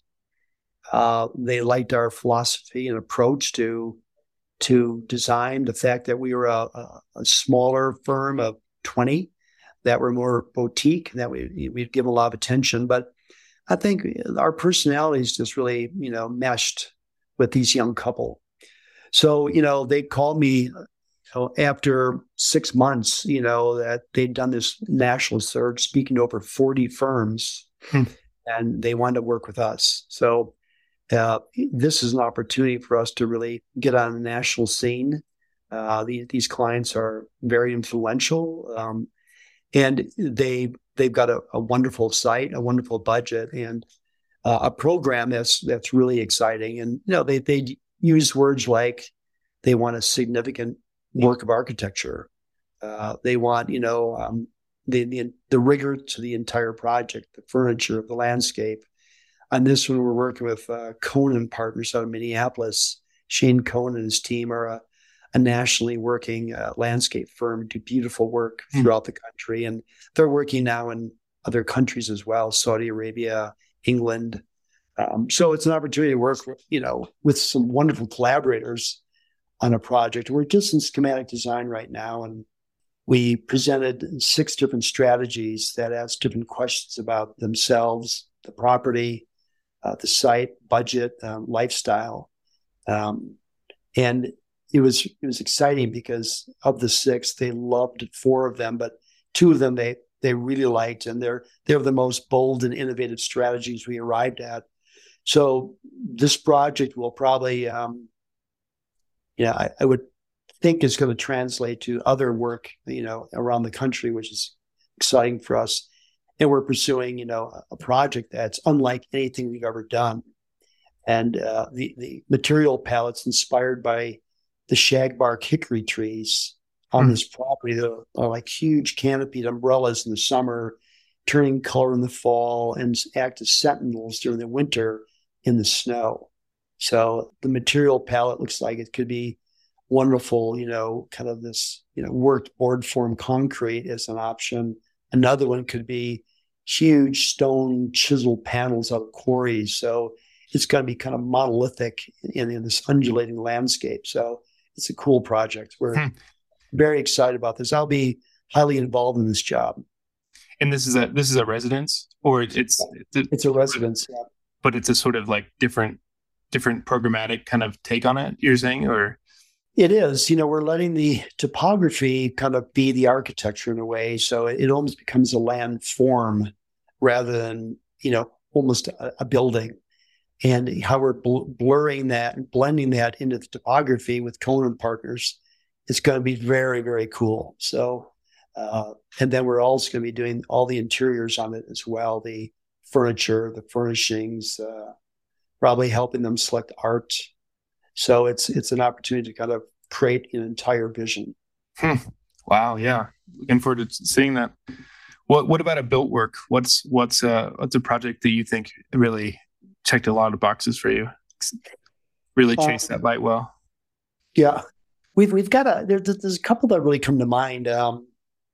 uh, they liked our philosophy and approach to, to design. The fact that we were a, a, a smaller firm of twenty, that were more boutique, that we, we'd give a lot of attention. But I think our personalities just really, you know, meshed with these young couple. So, you know, they called me you know, after six months, you know, that they'd done this national search, speaking to over forty firms, hmm. and they wanted to work with us. So uh, this is an opportunity for us to really get on the national scene. Uh, these, these clients are very influential, um, and they They've got a, a wonderful site, a wonderful budget, and uh, a program that's that's really exciting. And you know, they they use words like they want a significant work of architecture. Uh, they want you know um, the, the the rigor to the entire project, the furniture, the landscape. On this one, we're working with uh, Conan Partners out of Minneapolis. Shane Conan and his team are a, a nationally working uh, landscape firm, do beautiful work throughout mm. the country. And they're working now in other countries as well, Saudi Arabia, England. Um, so it's an opportunity to work, you know, with some wonderful collaborators on a project. We're just in schematic design right now, and we presented six different strategies that ask different questions about themselves, the property, uh, the site, budget, um, lifestyle. Um, and It was it was exciting because of the six, they loved four of them, but two of them they they really liked, and they're they're the most bold and innovative strategies we arrived at. So this project will probably, um, yeah, I, I would think is going to translate to other work, you know, around the country, which is exciting for us. And we're pursuing, you know, a project that's unlike anything we've ever done, and uh, the the material palette's inspired by the shagbark hickory trees on mm. this property. They're, are like huge canopied umbrellas in the summer, turning color in the fall, and act as sentinels during the winter in the snow. So the material palette looks like it could be wonderful, you know, kind of this, you know, worked board form concrete as an option. Another one could be huge stone chiseled panels out of quarries. So it's going to be kind of monolithic in, in this undulating landscape. So it's a cool project. We're hmm. very excited about this. I'll be highly involved in this job. And this is a this is a residence, or it's it's a, it's a residence, yeah. But it's a sort of like different different programmatic kind of take on it. You're saying, or it is. You know, we're letting the topography kind of be the architecture in a way, so it, it almost becomes a land form rather than you know almost a, a building. And how we're bl- blurring that and blending that into the topography with Conan Partners it's going to be very, very cool. So, uh, and then we're also going to be doing all the interiors on it as well, the furniture, the furnishings, uh, probably helping them select art. So it's it's an opportunity to kind of create an entire vision. Hmm. Wow, yeah, looking forward to seeing that. What what about a built work? What's what's uh what's a project that you think really checked a lot of boxes for you? Really chased um, that light well. Yeah, we've we've got a there, there's a couple that really come to mind. Um,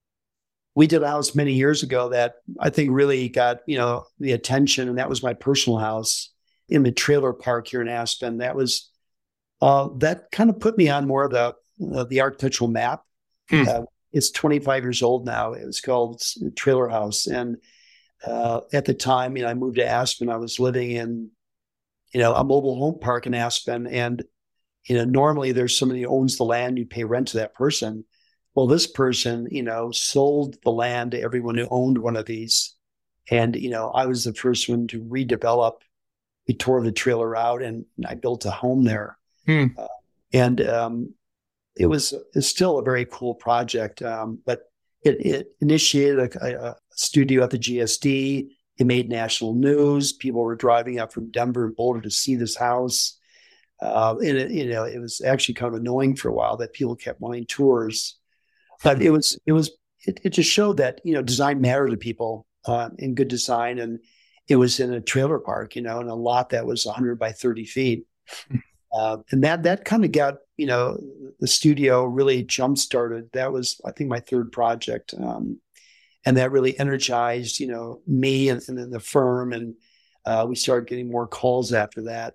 we did a house many years ago that I think really got you know the attention, and that was my personal house in the trailer park here in Aspen. That was uh, that kind of put me on more of the uh, the architectural map. Hmm. Uh, it's twenty-five years old now. It was called Trailer House, and uh, at the time, you know, I moved to Aspen. I was living in you know a mobile home park in Aspen, and you know normally there's somebody who owns the land. You pay rent to that person. Well, this person, you know, sold the land to everyone who owned one of these, and you know, I was the first one to redevelop. We tore the trailer out, and I built a home there. Hmm. Uh, and um, it was it's still a very cool project, um, but it, it initiated a, a studio at the G S D. It made national news. People were driving up from Denver and Boulder to see this house. Uh, and it, you know, it was actually kind of annoying for a while that people kept wanting tours. But it was it was it, it just showed that you know design mattered to people uh, and good design, and it was in a trailer park, you know, in a lot that was one hundred by thirty feet, uh, and that that kind of got you know the studio really jump started. That was I think my third project, um, and that really energized you know me and, and then the firm, and uh, we started getting more calls after that.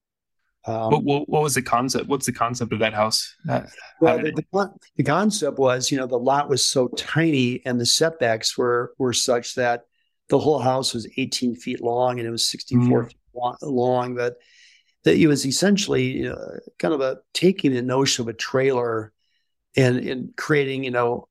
Um, what, what, what was the concept? What's the concept of that house? Uh, well, the, the, the concept was, you know, the lot was so tiny and the setbacks were were such that the whole house was eighteen feet long and it was sixty-four mm. feet long. That that it was essentially you know, kind of a taking the notion of a trailer and and creating, you know,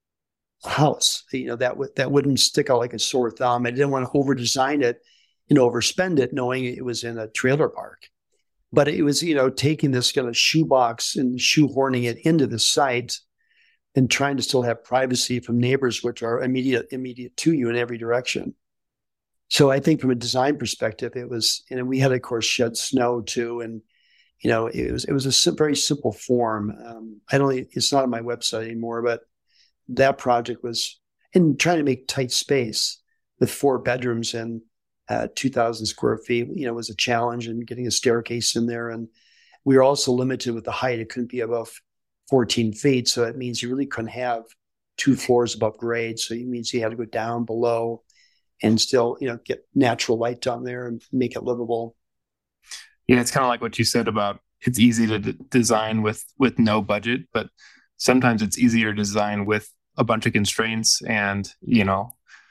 a house, you know, that w- that wouldn't stick out like a sore thumb. I didn't want to over design it, you know, overspend it, knowing it was in a trailer park. But it was, you know, taking this kind of shoebox and shoehorning it into the site and trying to still have privacy from neighbors, which are immediate, immediate to you in every direction. So I think from a design perspective, it was, and we had, of course, shed snow too. And, you know, it was, it was a very simple form. Um, I don't, it's not on my website anymore, but that project was in trying to make tight space with four bedrooms and Uh, two thousand square feet, you know, was a challenge, and getting a staircase in there. And we were also limited with the height. It couldn't be above fourteen feet. So it means you really couldn't have two floors above grade. So it means you had to go down below and still, you know, get natural light down there and make it livable. Yeah, it's kind of like what you said about it's easy to d- design with with no budget, but sometimes it's easier to design with a bunch of constraints and, you know,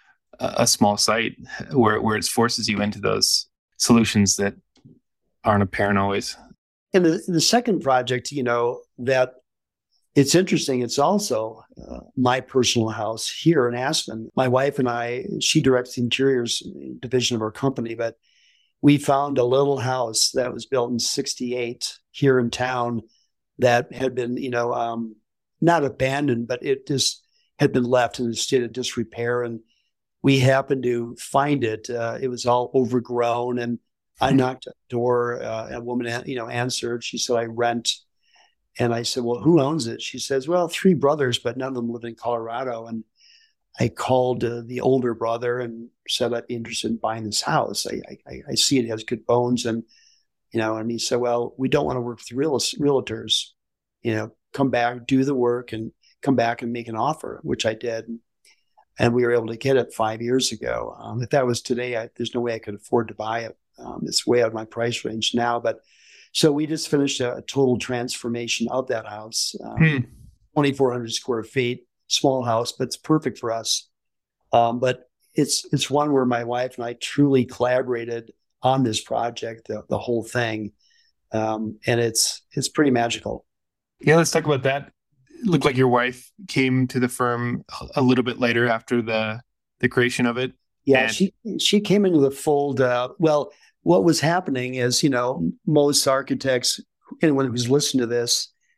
a small site where where it forces you into those solutions that aren't apparent always. And the, the second project, you know, that it's interesting. It's also uh, my personal house here in Aspen. My wife and I, she directs the interiors division of our company, but we found a little house that was built in sixty-eight here in town that had been, you know, um, not abandoned, but it just had been left in a state of disrepair. And we happened to find it. Uh, it was all overgrown, and I knocked at the door. Uh, a woman, you know, answered. She said, "I rent." And I said, "Well, who owns it?" She says, "Well, three brothers, but none of them live in Colorado." And I called uh, the older brother and said, "I'd be interested in buying this house. I, I, I see it has good bones." And you know, and he said, "Well, we don't want to work with real realtors. You know, come back, do the work, and come back and make an offer," which I did. And we were able to get it five years ago. Um, if that was today, I, there's no way I could afford to buy it. Um, it's way out of my price range now. But so we just finished a, a total transformation of that house, um, hmm. twenty-four hundred square feet, small house, but it's perfect for us. Um, but it's it's one where my wife and I truly collaborated on this project, the, the whole thing, um, and it's it's pretty magical. Yeah, let's talk about that. It looked like your wife came to the firm a little bit later after the the creation of it. Yeah, and- she she came into the fold. Uh, well, what was happening is, you know, most architects, anyone who's listened to this,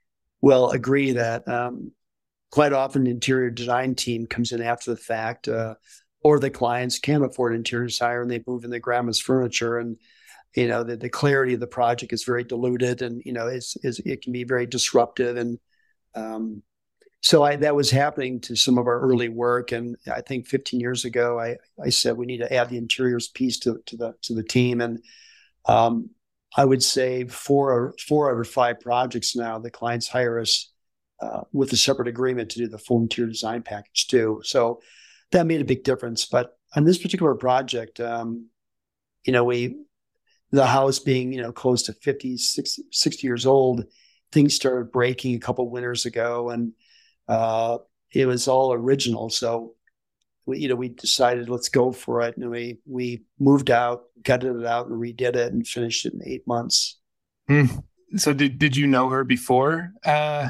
well, agree that um, quite often the interior design team comes in after the fact, uh, or the clients can't afford an interior designer and they move in their grandma's furniture, and you know the, the clarity of the project is very diluted, and you know it's, it's it can be very disruptive. And um, so I, that was happening to some of our early work. And I think fifteen years ago, I I said we need to add the interiors piece to to the to the team. And um, I would say four or four out of five projects now, the clients hire us uh, with a separate agreement to do the full interior design package too. So that made a big difference. But on this particular project, um, you know, we, the house being, you know, close to fifty, sixty, sixty years old, things started breaking a couple winters ago, and uh, it was all original. So, we, you know, we decided let's go for it. And we, we moved out, gutted it out and redid it and finished it in eight months. Hmm. So did, did you know her before? Uh,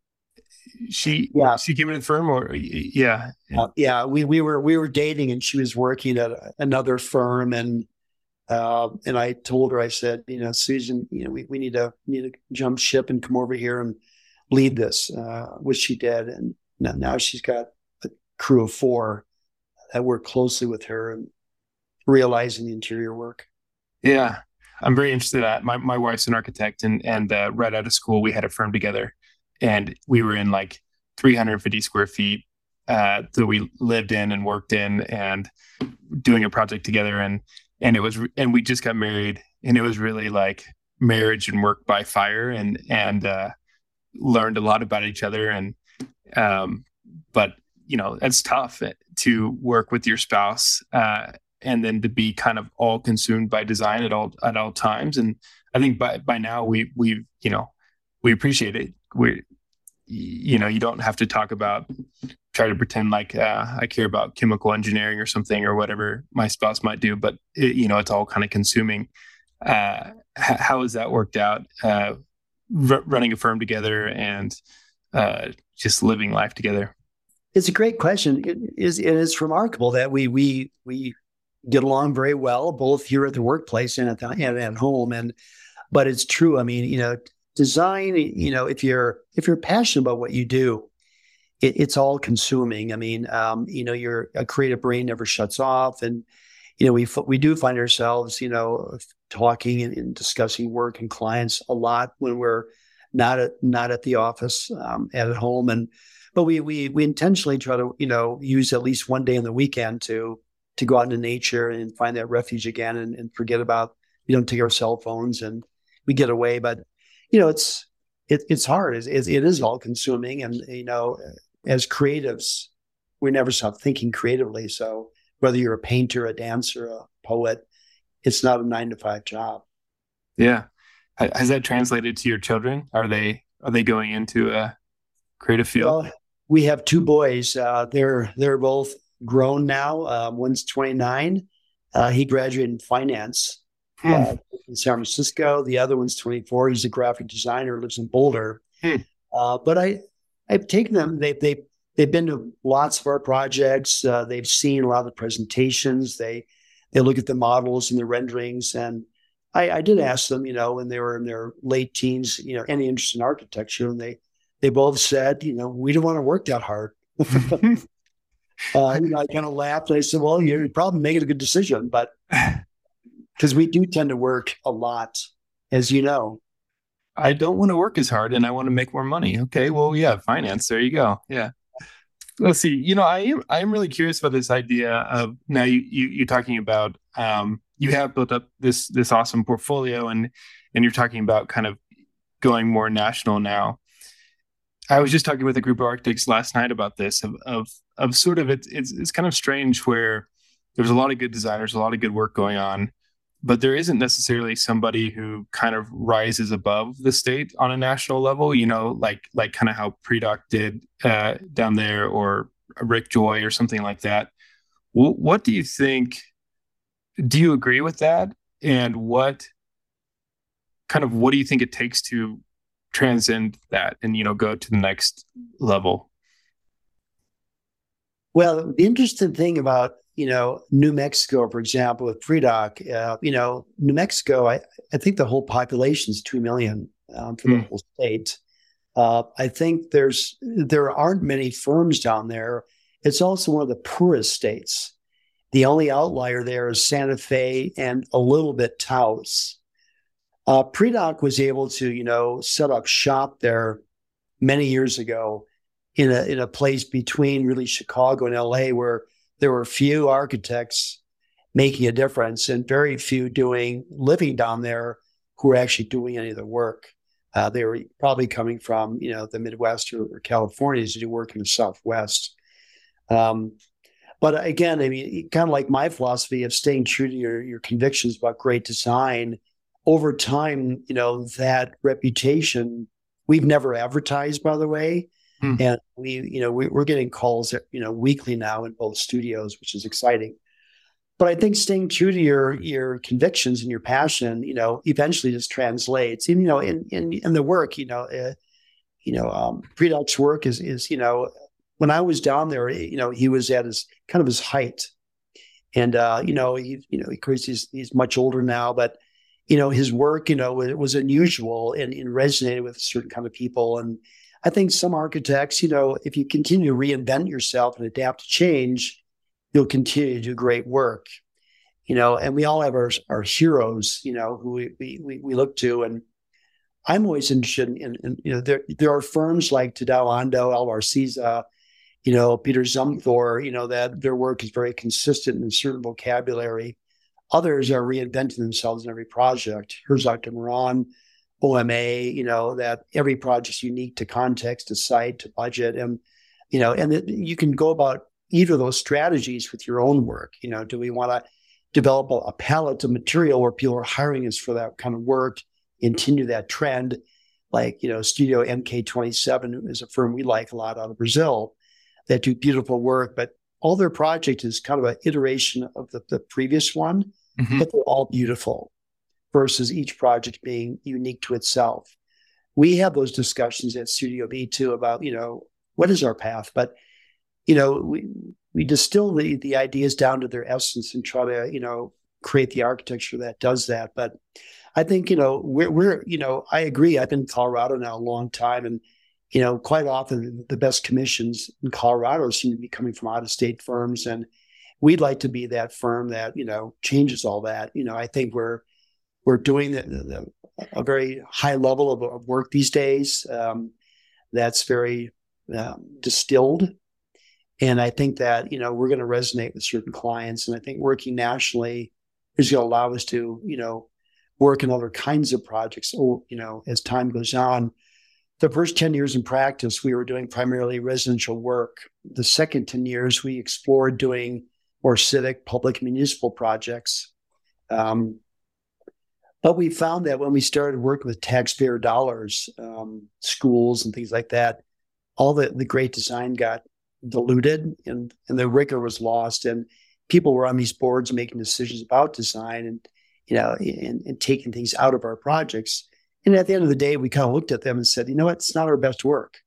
she, yeah. she came into the firm, or yeah. Uh, yeah. We, we were, we were dating, and she was working at another firm. And, uh, and I told her, I said, you know, Susan, you know, we, we need to, need to jump ship and come over here and lead this, uh, which she did. And now, now she's got a crew of four that work closely with her and realizing the interior work. Yeah. I'm very interested in that. My, my wife's an architect, and, and, uh, right out of school, we had a firm together, and we were in like three hundred fifty square feet, uh, that we lived in and worked in, and doing a project together. And, and it was, and we just got married, and it was really like marriage and work by fire, and, and, uh, learned a lot about each other. And, um, but you know, it's tough to work with your spouse, uh, and then to be kind of all consumed by design at all, at all times. And I think by, by now we, we, you know, we appreciate it. We, you know, you don't have to talk about, try to pretend like, uh, I care about chemical engineering or something, or whatever my spouse might do, but it, you know, it's all kind of consuming. Uh, h- how has that worked out? Uh, r- running a firm together and, uh, just living life together? It's a great question. It is, it is remarkable that we, we, we, get along very well, both here at the workplace and at the, and at home. And, but it's true. I mean, you know, design, you know, if you're, if you're passionate about what you do, it, it's all consuming. I mean, um, you know, your a creative brain never shuts off. And, you know, we, we do find ourselves, you know, talking and, and discussing work and clients a lot when we're not at, not at the office, um, at home. And, but we, we, we intentionally try to, you know, use at least one day on the weekend to, to go out into nature and find that refuge again, and, and forget about, we don't take our cell phones and we get away. But, you know, it's, it, it's hard. It's, it is all consuming. And, you know, as creatives, we never stop thinking creatively. So whether you're a painter, a dancer, a poet, it's not a nine to five job. Yeah. Has that translated to your children? Are they, are they going into a creative field? Well, we have two boys. Uh, they're, they're both grown now. Uh, one's twenty-nine. Uh, he graduated in finance hmm. uh, in San Francisco. The other one's twenty-four. He's a graphic designer, lives in Boulder. Hmm. Uh, but I, I've taken them. They, they, they've been to lots of our projects. Uh, they've seen a lot of the presentations. They, they look at the models and the renderings. And I, I did ask them, you know, when they were in their late teens, you know, any interest in architecture, and they, they both said, you know, we don't want to work that hard. Uh, you know, I kind of laughed and I said, well, you're probably making a good decision, but because we do tend to work a lot, as you know. I don't want to work as hard and I want to make more money. Okay, well, yeah, finance. There you go. Yeah. Let's see. You know, I am I am really curious about this idea of now you, you you're talking about um, you have built up this this awesome portfolio, and and you're talking about kind of going more national now. I was just talking with a group of architects last night about this of of of sort of it's it's it's kind of strange where there's a lot of good designers, a lot of good work going on, but there isn't necessarily somebody who kind of rises above the state on a national level. You know, like like kind of how Predoc did uh, down there, or Rick Joy or something like that. W- what do you think? Do you agree with that? And what kind of what do you think it takes to transcend that and, you know, go to the next level? Well, the interesting thing about, you know, New Mexico, for example, with Predoc, uh, you know, New Mexico, I, I think the whole population is two million um, for the mm. whole state. Uh, I think there's there aren't many firms down there. It's also one of the poorest states. The only outlier there is Santa Fe and a little bit Taos. Uh, Predoc was able to, you know, set up shop there many years ago in a in a place between really Chicago and L A, where there were few architects making a difference and very few doing living down there who were actually doing any of the work. Uh, they were probably coming from, you know, the Midwest or, or California to do work in the Southwest. Um, but again, I mean, kind of like my philosophy of staying true to your, your convictions about great design, over time, you know, that reputation, we've never advertised, by the way. Hmm. And we, you know, we, we're getting calls, you know, weekly now in both studios, which is exciting. But I think staying true to your your convictions and your passion, you know, eventually just translates. And, you know, in in, in the work, you know, uh, you know, um, Predoc's work is is you know, when I was down there, you know, he was at his kind of his height, and uh, you know, he you know, of course he's he's much older now, but you know, his work, you know, it was unusual and, and resonated with certain kind of people. And I think some architects, you know, if you continue to reinvent yourself and adapt to change, you'll continue to do great work, you know, and we all have our, our heroes, you know, who we, we, we look to. And I'm always interested in, in, in you know, there, there are firms like Tadao Ando, Alvar Siza, you know, Peter Zumthor, you know, that their work is very consistent in a certain vocabulary. Others are reinventing themselves in every project. Herzog de Meuron, O M A, you know, that every project is unique to context, to site, to budget. And, you know, and it, you can go about either of those strategies with your own work. You know, do we want to develop a, a palette of material where people are hiring us for that kind of work, continue that trend? Like, you know, Studio M K twenty-seven is a firm we like a lot out of Brazil that do beautiful work, but all their project is kind of an iteration of the, the previous one, mm-hmm. but they're all beautiful versus each project being unique to itself. We have those discussions at Studio B too about, you know, what is our path? But you know, we we distill the, the ideas down to their essence and try to, you know, create the architecture that does that. But I think, you know, we're, we're, you know, I agree. I've been in Colorado now a long time. And, you know, quite often the best commissions in Colorado seem to be coming from out-of-state firms. And we'd like to be that firm that, you know, changes all that. You know, I think we're we're doing the, the, a very high level of, of work these days um, that's very um, distilled. And I think that, you know, we're going to resonate with certain clients. And I think working nationally is going to allow us to, you know, work in other kinds of projects. Oh, you know, as time goes on, the first ten years in practice, we were doing primarily residential work. The second ten years, we explored doing more civic, public, municipal projects. Um, but we found that when we started working with taxpayer dollars, um, schools and things like that, all the, the great design got diluted and, and the rigor was lost, and people were on these boards making decisions about design and, you know, and, and taking things out of our projects. And at the end of the day, we kind of looked at them and said, you know what, it's not our best work.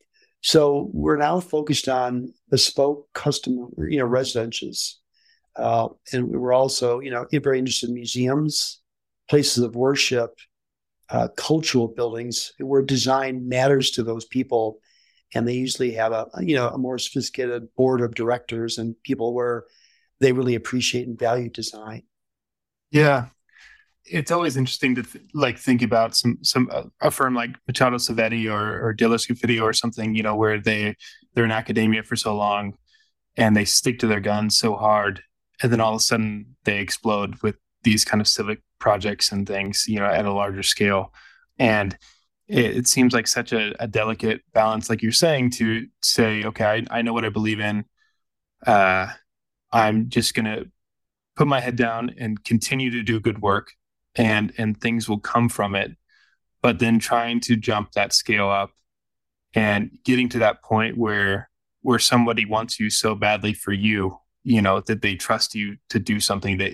So we're now focused on bespoke, custom, you know, residences. Uh, and we're also, you know, very interested in museums, places of worship, uh, cultural buildings where design matters to those people. And they usually have a, you know, a more sophisticated board of directors and people where they really appreciate and value design. Yeah. It's always interesting to th- like think about some some uh, a firm like Machado Savetti or or Diller Scofidio or something, you know, where they they're in academia for so long and they stick to their guns so hard, and then all of a sudden they explode with these kind of civic projects and things, you know, at a larger scale. And it, it seems like such a, a delicate balance, like you're saying, to say, okay, I, I know what I believe in. Uh, I'm just gonna put my head down and continue to do good work. And and things will come from it, but then trying to jump that scale up and getting to that point where where somebody wants you so badly for you, you know, that they trust you to do something that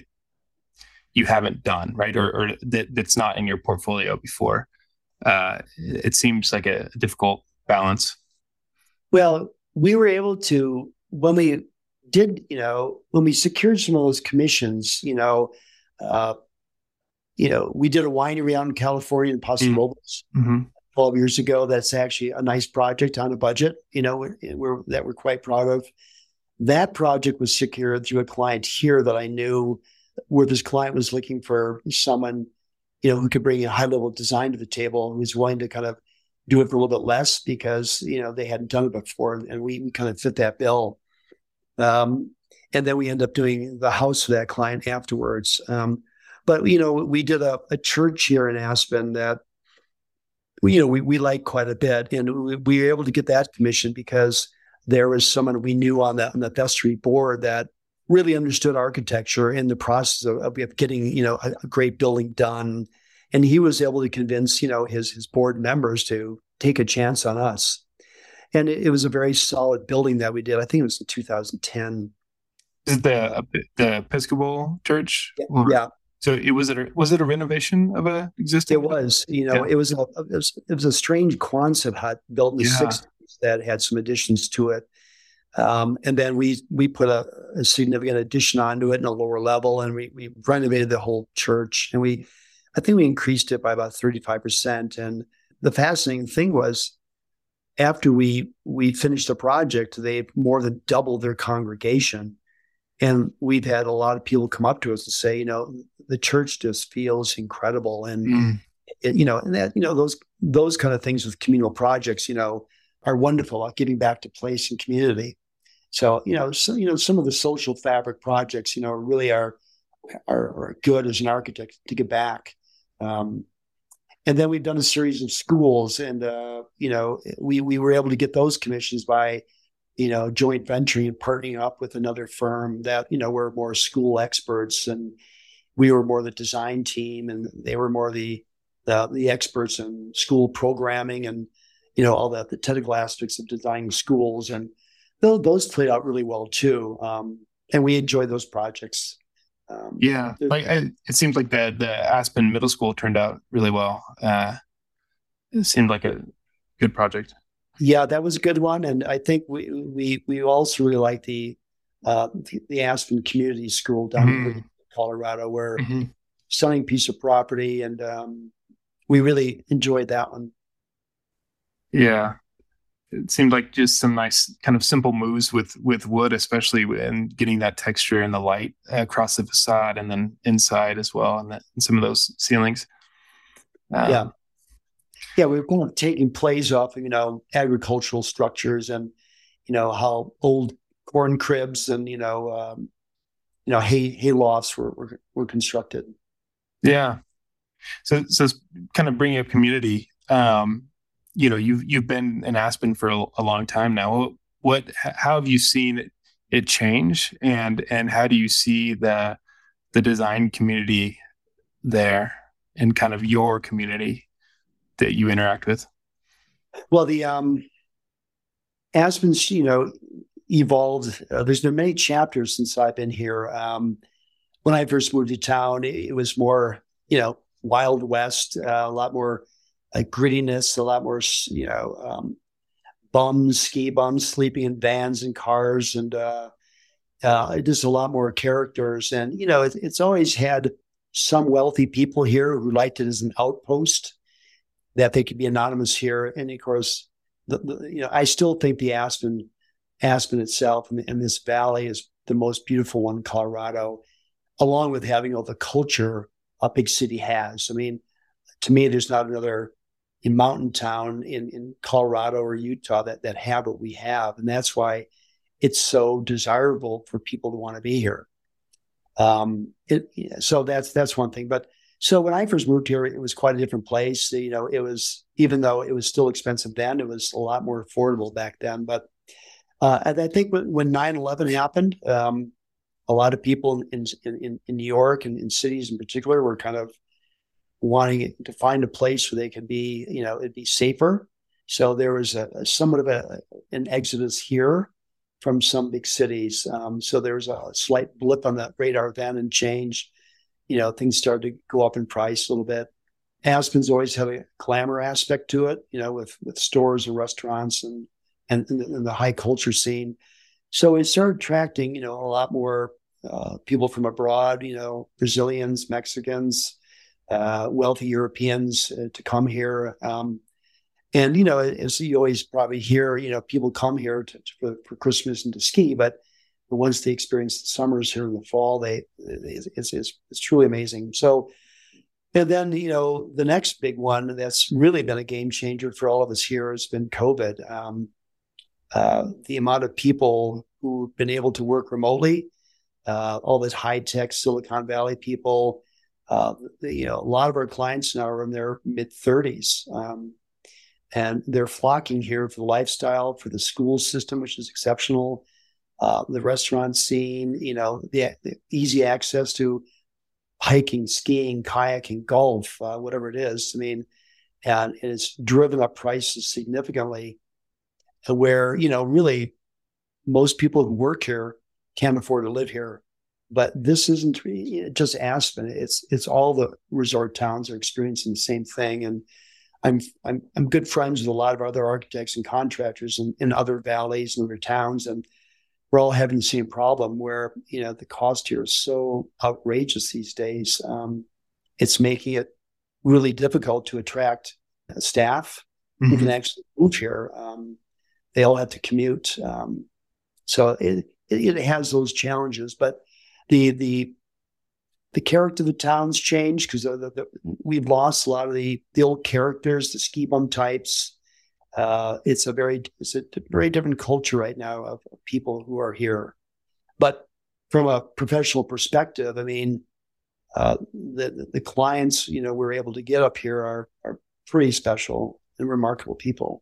you haven't done, right, or, or that that's not in your portfolio before. Uh, it seems like a difficult balance. Well, we were able to, when we did, you know, when we secured some of those commissions, you know. Uh, You know, we did a winery out in California in Paso Robles. Mm-hmm. twelve years ago. That's actually a nice project on a budget, you know, we're, we're, that we're quite proud of. That project was secured through a client here that I knew, where this client was looking for someone, you know, who could bring a high level of design to the table, who was willing to kind of do it for a little bit less because, you know, they hadn't done it before. And we, we kind of fit that bill. Um, and then we end up doing the house for that client afterwards. Um, but, you know, we did a, a church here in Aspen that, you know, we, we like quite a bit. And we, we were able to get that commission because there was someone we knew on the, on the vestry board that really understood architecture in the process of, of getting, you know, a, a great building done. And he was able to convince, you know, his, his board members to take a chance on us. And it, it was a very solid building that we did. I think it was in two thousand ten. Is it the, the Episcopal church? Yeah. Or, yeah. So it was it a, was it a renovation of a existing? It was, you know, yeah. it was a, it was it was a strange Quonset hut built in the yeah. sixties that had some additions to it. Um, and then we we put a, a significant addition onto it in a lower level, and we we renovated the whole church, and we I think we increased it by about thirty-five percent. And the fascinating thing was, after we we finished the project, they more than doubled their congregation. And we've had a lot of people come up to us and say, you know, the church just feels incredible. And, mm. it, you know, and that, you know, those, those kind of things with communal projects, you know, are wonderful, like giving back to place and community. So, you know, so, you know, some of the social fabric projects, you know, really are, are, are good as an architect to give back. Um, and then we've done a series of schools, and, uh, you know, we, we were able to get those commissions by, you know, joint venturing and partnering up with another firm that, you know, were more school experts, and we were more the design team, and they were more the the, the experts in school programming and, you know, all that, the technical aspects of designing schools. And those, those played out really well too. Um, and we enjoyed those projects. Um, yeah. Like I, it seems like the, the Aspen Middle School turned out really well. Uh, it seemed like a good project. Yeah, that was a good one, and I think we we we also really like the uh, the, the Aspen Community School down mm-hmm. in Colorado, where mm-hmm. stunning piece of property, and um, we really enjoyed that one. Yeah, it seemed like just some nice kind of simple moves with with wood, especially, and getting that texture and the light across the facade, and then inside as well, and, that, and some of those ceilings. Um, yeah. Yeah, we were kind of taking plays off, you know, agricultural structures, and, you know, how old corn cribs and, you know, um, you know, hay hay lofts were, were were constructed. Yeah. So so kind of bringing up community. Um, you know, you've you've been in Aspen for a, a long time now. What how have you seen it, it change, and and how do you see the the design community there, and kind of your community that you interact with? Well, the um, Aspen's, you know, evolved. Uh, there's been many chapters since I've been here. Um, when I first moved to town, it, it was more, you know, Wild West, uh, a lot more uh, grittiness, a lot more, you know, um, bums, ski bums sleeping in vans and cars, and uh, uh, just a lot more characters. And, you know, it, it's always had some wealthy people here who liked it as an outpost, that they could be anonymous here. And of course, the, the, you know, I still think the Aspen, Aspen itself and, and this valley is the most beautiful one in Colorado, along with having all the culture a big city has. I mean, to me, there's not another mountain town in, in Colorado or Utah that, that have what we have. And that's why it's so desirable for people to want to be here. Um, it, so that's, that's one thing. But so when I first moved here, it was quite a different place. You know, it was, even though it was still expensive then, it was a lot more affordable back then. But uh, and I think when, when nine eleven happened, um, a lot of people in, in, in New York and in cities in particular were kind of wanting to find a place where they could be, you know, it'd be safer. So there was a, a somewhat of a, an exodus here from some big cities. Um, so there was a slight blip on that radar then, and change. You know, things started to go up in price a little bit. Aspen's always had a glamour aspect to it, you know, with, with stores and restaurants and, and, and, the, and the high culture scene. So it started attracting, you know, a lot more uh, people from abroad, you know, Brazilians, Mexicans, uh, wealthy Europeans uh, to come here. Um, And, you know, as you always probably hear, you know, people come here to, to, for, for Christmas and to ski, but once they experience the summers here in the fall, they it's, it's, it's truly amazing. So, and then, you know, the next big one that's really been a game changer for all of us here has been COVID. Um, uh, the amount of people who've been able to work remotely, uh, all this high-tech Silicon Valley people, uh, you know, a lot of our clients now are in their mid-thirties. Um, and they're flocking here for the lifestyle, for the school system, which is exceptional, uh, the restaurant scene, you know, the, the easy access to hiking, skiing, kayaking, golf, uh, whatever it is. I mean, and it's driven up prices significantly where, you know, really most people who work here can't afford to live here. But this isn't just Aspen. It's it's all the resort towns are experiencing the same thing. And I'm I'm I'm good friends with a lot of other architects and contractors in, in other valleys and other towns, and we're all having the same problem where, you know, the cost here is so outrageous these days. Um, it's making it really difficult to attract staff mm-hmm. who can actually move here. Um, they all have to commute, um, so it, it it has those challenges, but. The the the character of the town's changed because we've lost a lot of the the old characters, the ski bum types. Uh, it's a very it's a very different culture right now of people who are here. But from a professional perspective, I mean, uh, the the clients you know we're able to get up here are are pretty special and remarkable people.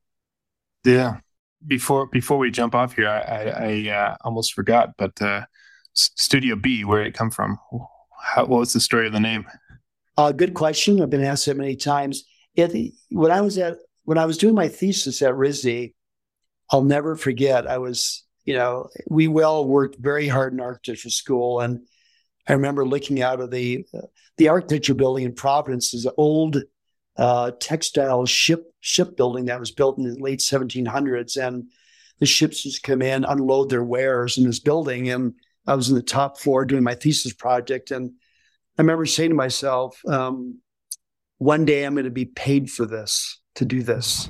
Yeah. Before before we jump off here, I I, I uh, almost forgot, but. Uh, Studio B, where did it come from? How, what was the story of the name? Uh, good question. I've been asked that many times. It, when I was at when I was doing my thesis at R I S D, I'll never forget. I was, you know, we well worked very hard in architecture school, and I remember looking out of the uh, the architecture building in Providence is an old uh, textile ship ship building that was built in the late seventeen hundreds, and the ships just come in, unload their wares in this building, and I was in the top floor doing my thesis project, and I remember saying to myself, um, one day I'm going to be paid for this, to do this.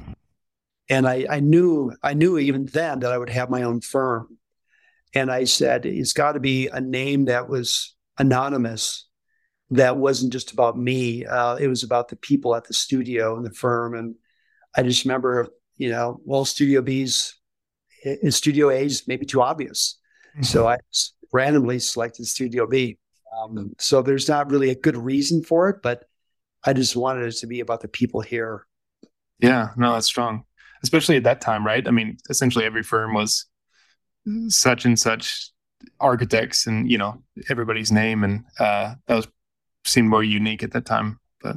And I, I knew I knew even then that I would have my own firm. And I said, it's got to be a name that was anonymous, that wasn't just about me. Uh, it was about the people at the studio and the firm. And I just remember, you know, well, Studio B's, Studio A's maybe too obvious. Mm-hmm. So I randomly selected Studio B. Um, so there's not really a good reason for it, but I just wanted it to be about the people here. Yeah, no, that's strong. Especially at that time, right? I mean, essentially every firm was such and such architects and, you know, everybody's name. And uh, that was seemed more unique at that time. But,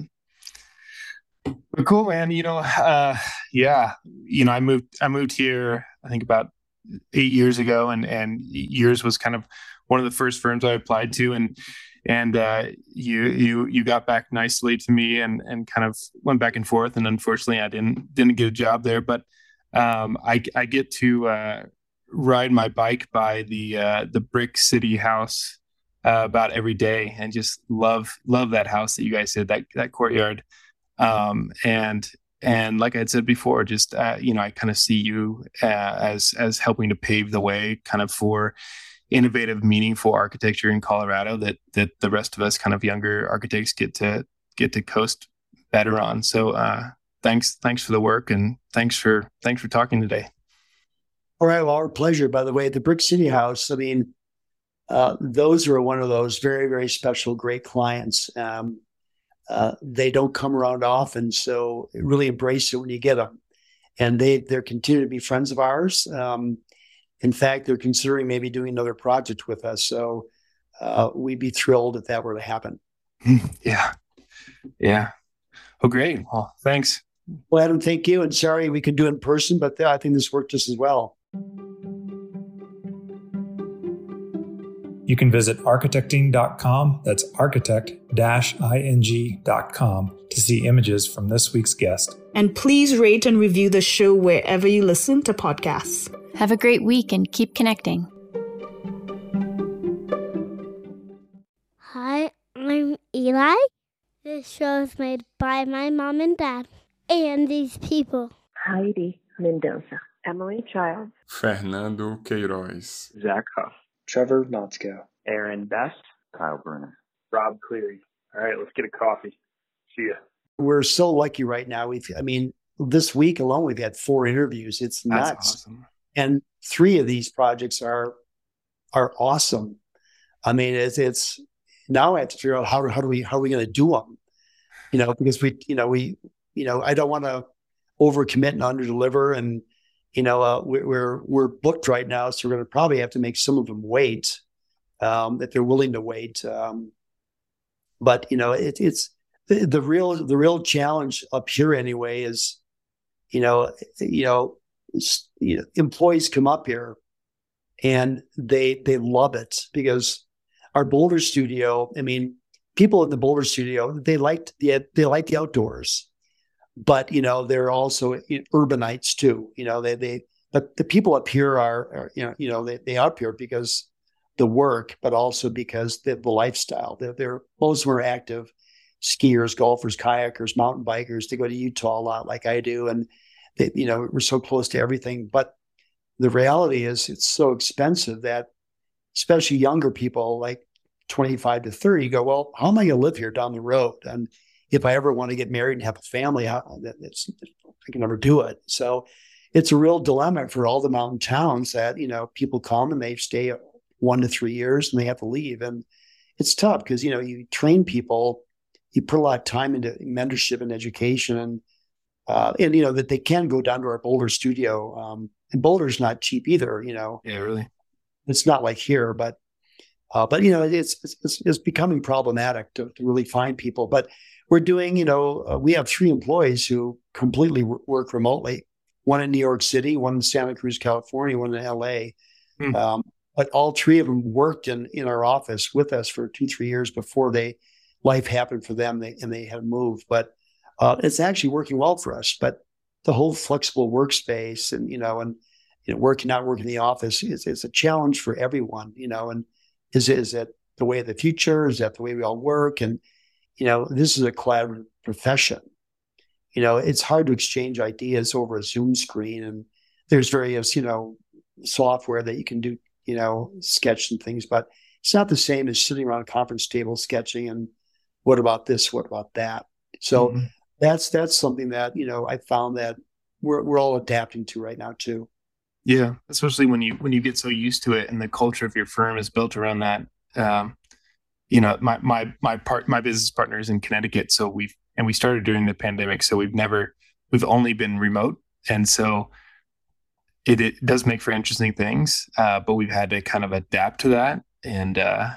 but cool, man. You know, uh, yeah, you know, I moved, I moved here, I think about eight years ago, and and yours was kind of one of the first firms I applied to, and and uh, you you you got back nicely to me, and and kind of went back and forth, and unfortunately I didn't didn't get a job there, but um, I I get to uh, ride my bike by the uh, the Brick City house uh, about every day, and just love love that house that you guys did, that that courtyard, um, and. And like I had said before, just, uh, you know, I kind of see you uh, as as helping to pave the way kind of for innovative, meaningful architecture in Colorado that that the rest of us kind of younger architects get to get to coast better on. So uh, thanks, thanks for the work, and thanks for thanks for talking today. All right, well, our pleasure. By the way, the Brick City House, I mean, uh, those are one of those very, very special, great clients. Um, Uh, they don't come around often, so really embrace it when you get them. And they they're continuing to be friends of ours. Um, in fact, they're considering maybe doing another project with us. So uh, we'd be thrilled if that were to happen. Yeah, yeah. Oh, great. Well, thanks. Well, Adam, thank you. And sorry we could do it in person, but I think this worked just as well. You can visit architecting dot com, that's architect dash ing dot com, to see images from this week's guest. And please rate and review the show wherever you listen to podcasts. Have a great week and keep connecting. Hi, I'm Eli. This show is made by my mom and dad and these people. Heidi Mendoza, Emily Childs, Fernando Queiroz, Zach Huff, Trevor Motzko, Aaron Best, Kyle Bruner, Rob Cleary. All right, let's get a coffee. See ya. We're so lucky right now. We've, I mean, this week alone, we've had four interviews. It's nuts. That's awesome. And three of these projects are are awesome. I mean, it's it's now I have to figure out how how do we how are we going to do them? You know, because we you know we you know I don't want to overcommit and underdeliver, and you know uh, we're, we're we're booked right now, so we're going to probably have to make some of them wait um, if they're willing to wait. Um, but you know, it, it's the, the real the real challenge up here anyway is you know you know, you know employees come up here and they they love it because our Boulder studio, I mean, people in the Boulder studio, they liked the they like the outdoors, but you know they're also urbanites too. You know they they but the people up here are, are you know you know they they up here because the work, but also because the, the lifestyle. They're, they're most of them are active skiers, golfers, kayakers, mountain bikers. They go to Utah a lot, like I do, and they, you know we're so close to everything. But the reality is, it's so expensive that, especially younger people, like twenty-five to thirty, go, well, how am I going to live here down the road? And if I ever want to get married and have a family, how, it's, I can never do it. So it's a real dilemma for all the mountain towns that, you know, people come and they stay one to three years and they have to leave. And it's tough because, you know, you train people, you put a lot of time into mentorship and education, and, uh, and you know, that they can go down to our Boulder studio. Um, and Boulder's not cheap either, you know. Yeah, really. It's not like here, but, uh, but you know, it's, it's, it's becoming problematic to, to really find people. But we're doing, you know, uh, we have three employees who completely w- work remotely. One in New York City, one in Santa Cruz, California, one in L A. Hmm. Um, but all three of them worked in, in our office with us for two, three years before they life happened for them, they, and they had moved. But uh, it's actually working well for us. But the whole flexible workspace and, you know, and you know, working out, working in the office is, is a challenge for everyone, you know, and is, is that the way of the future? Is that the way we all work? And, you know, this is a collaborative profession. You know, it's hard to exchange ideas over a Zoom screen, and there's various, you know, software that you can do, you know, sketch and things, but it's not the same as sitting around a conference table sketching and what about this, what about that? So mm-hmm. that's, that's something that, you know, I found that we're, we're all adapting to right now too. Yeah. Especially when you, when you get so used to it and the culture of your firm is built around that. Um, you know, my, my, my part, my business partner is in Connecticut. So we've, and we started during the pandemic. So we've never, we've only been remote. And so it, it does make for interesting things. Uh, but we've had to kind of adapt to that. And, uh,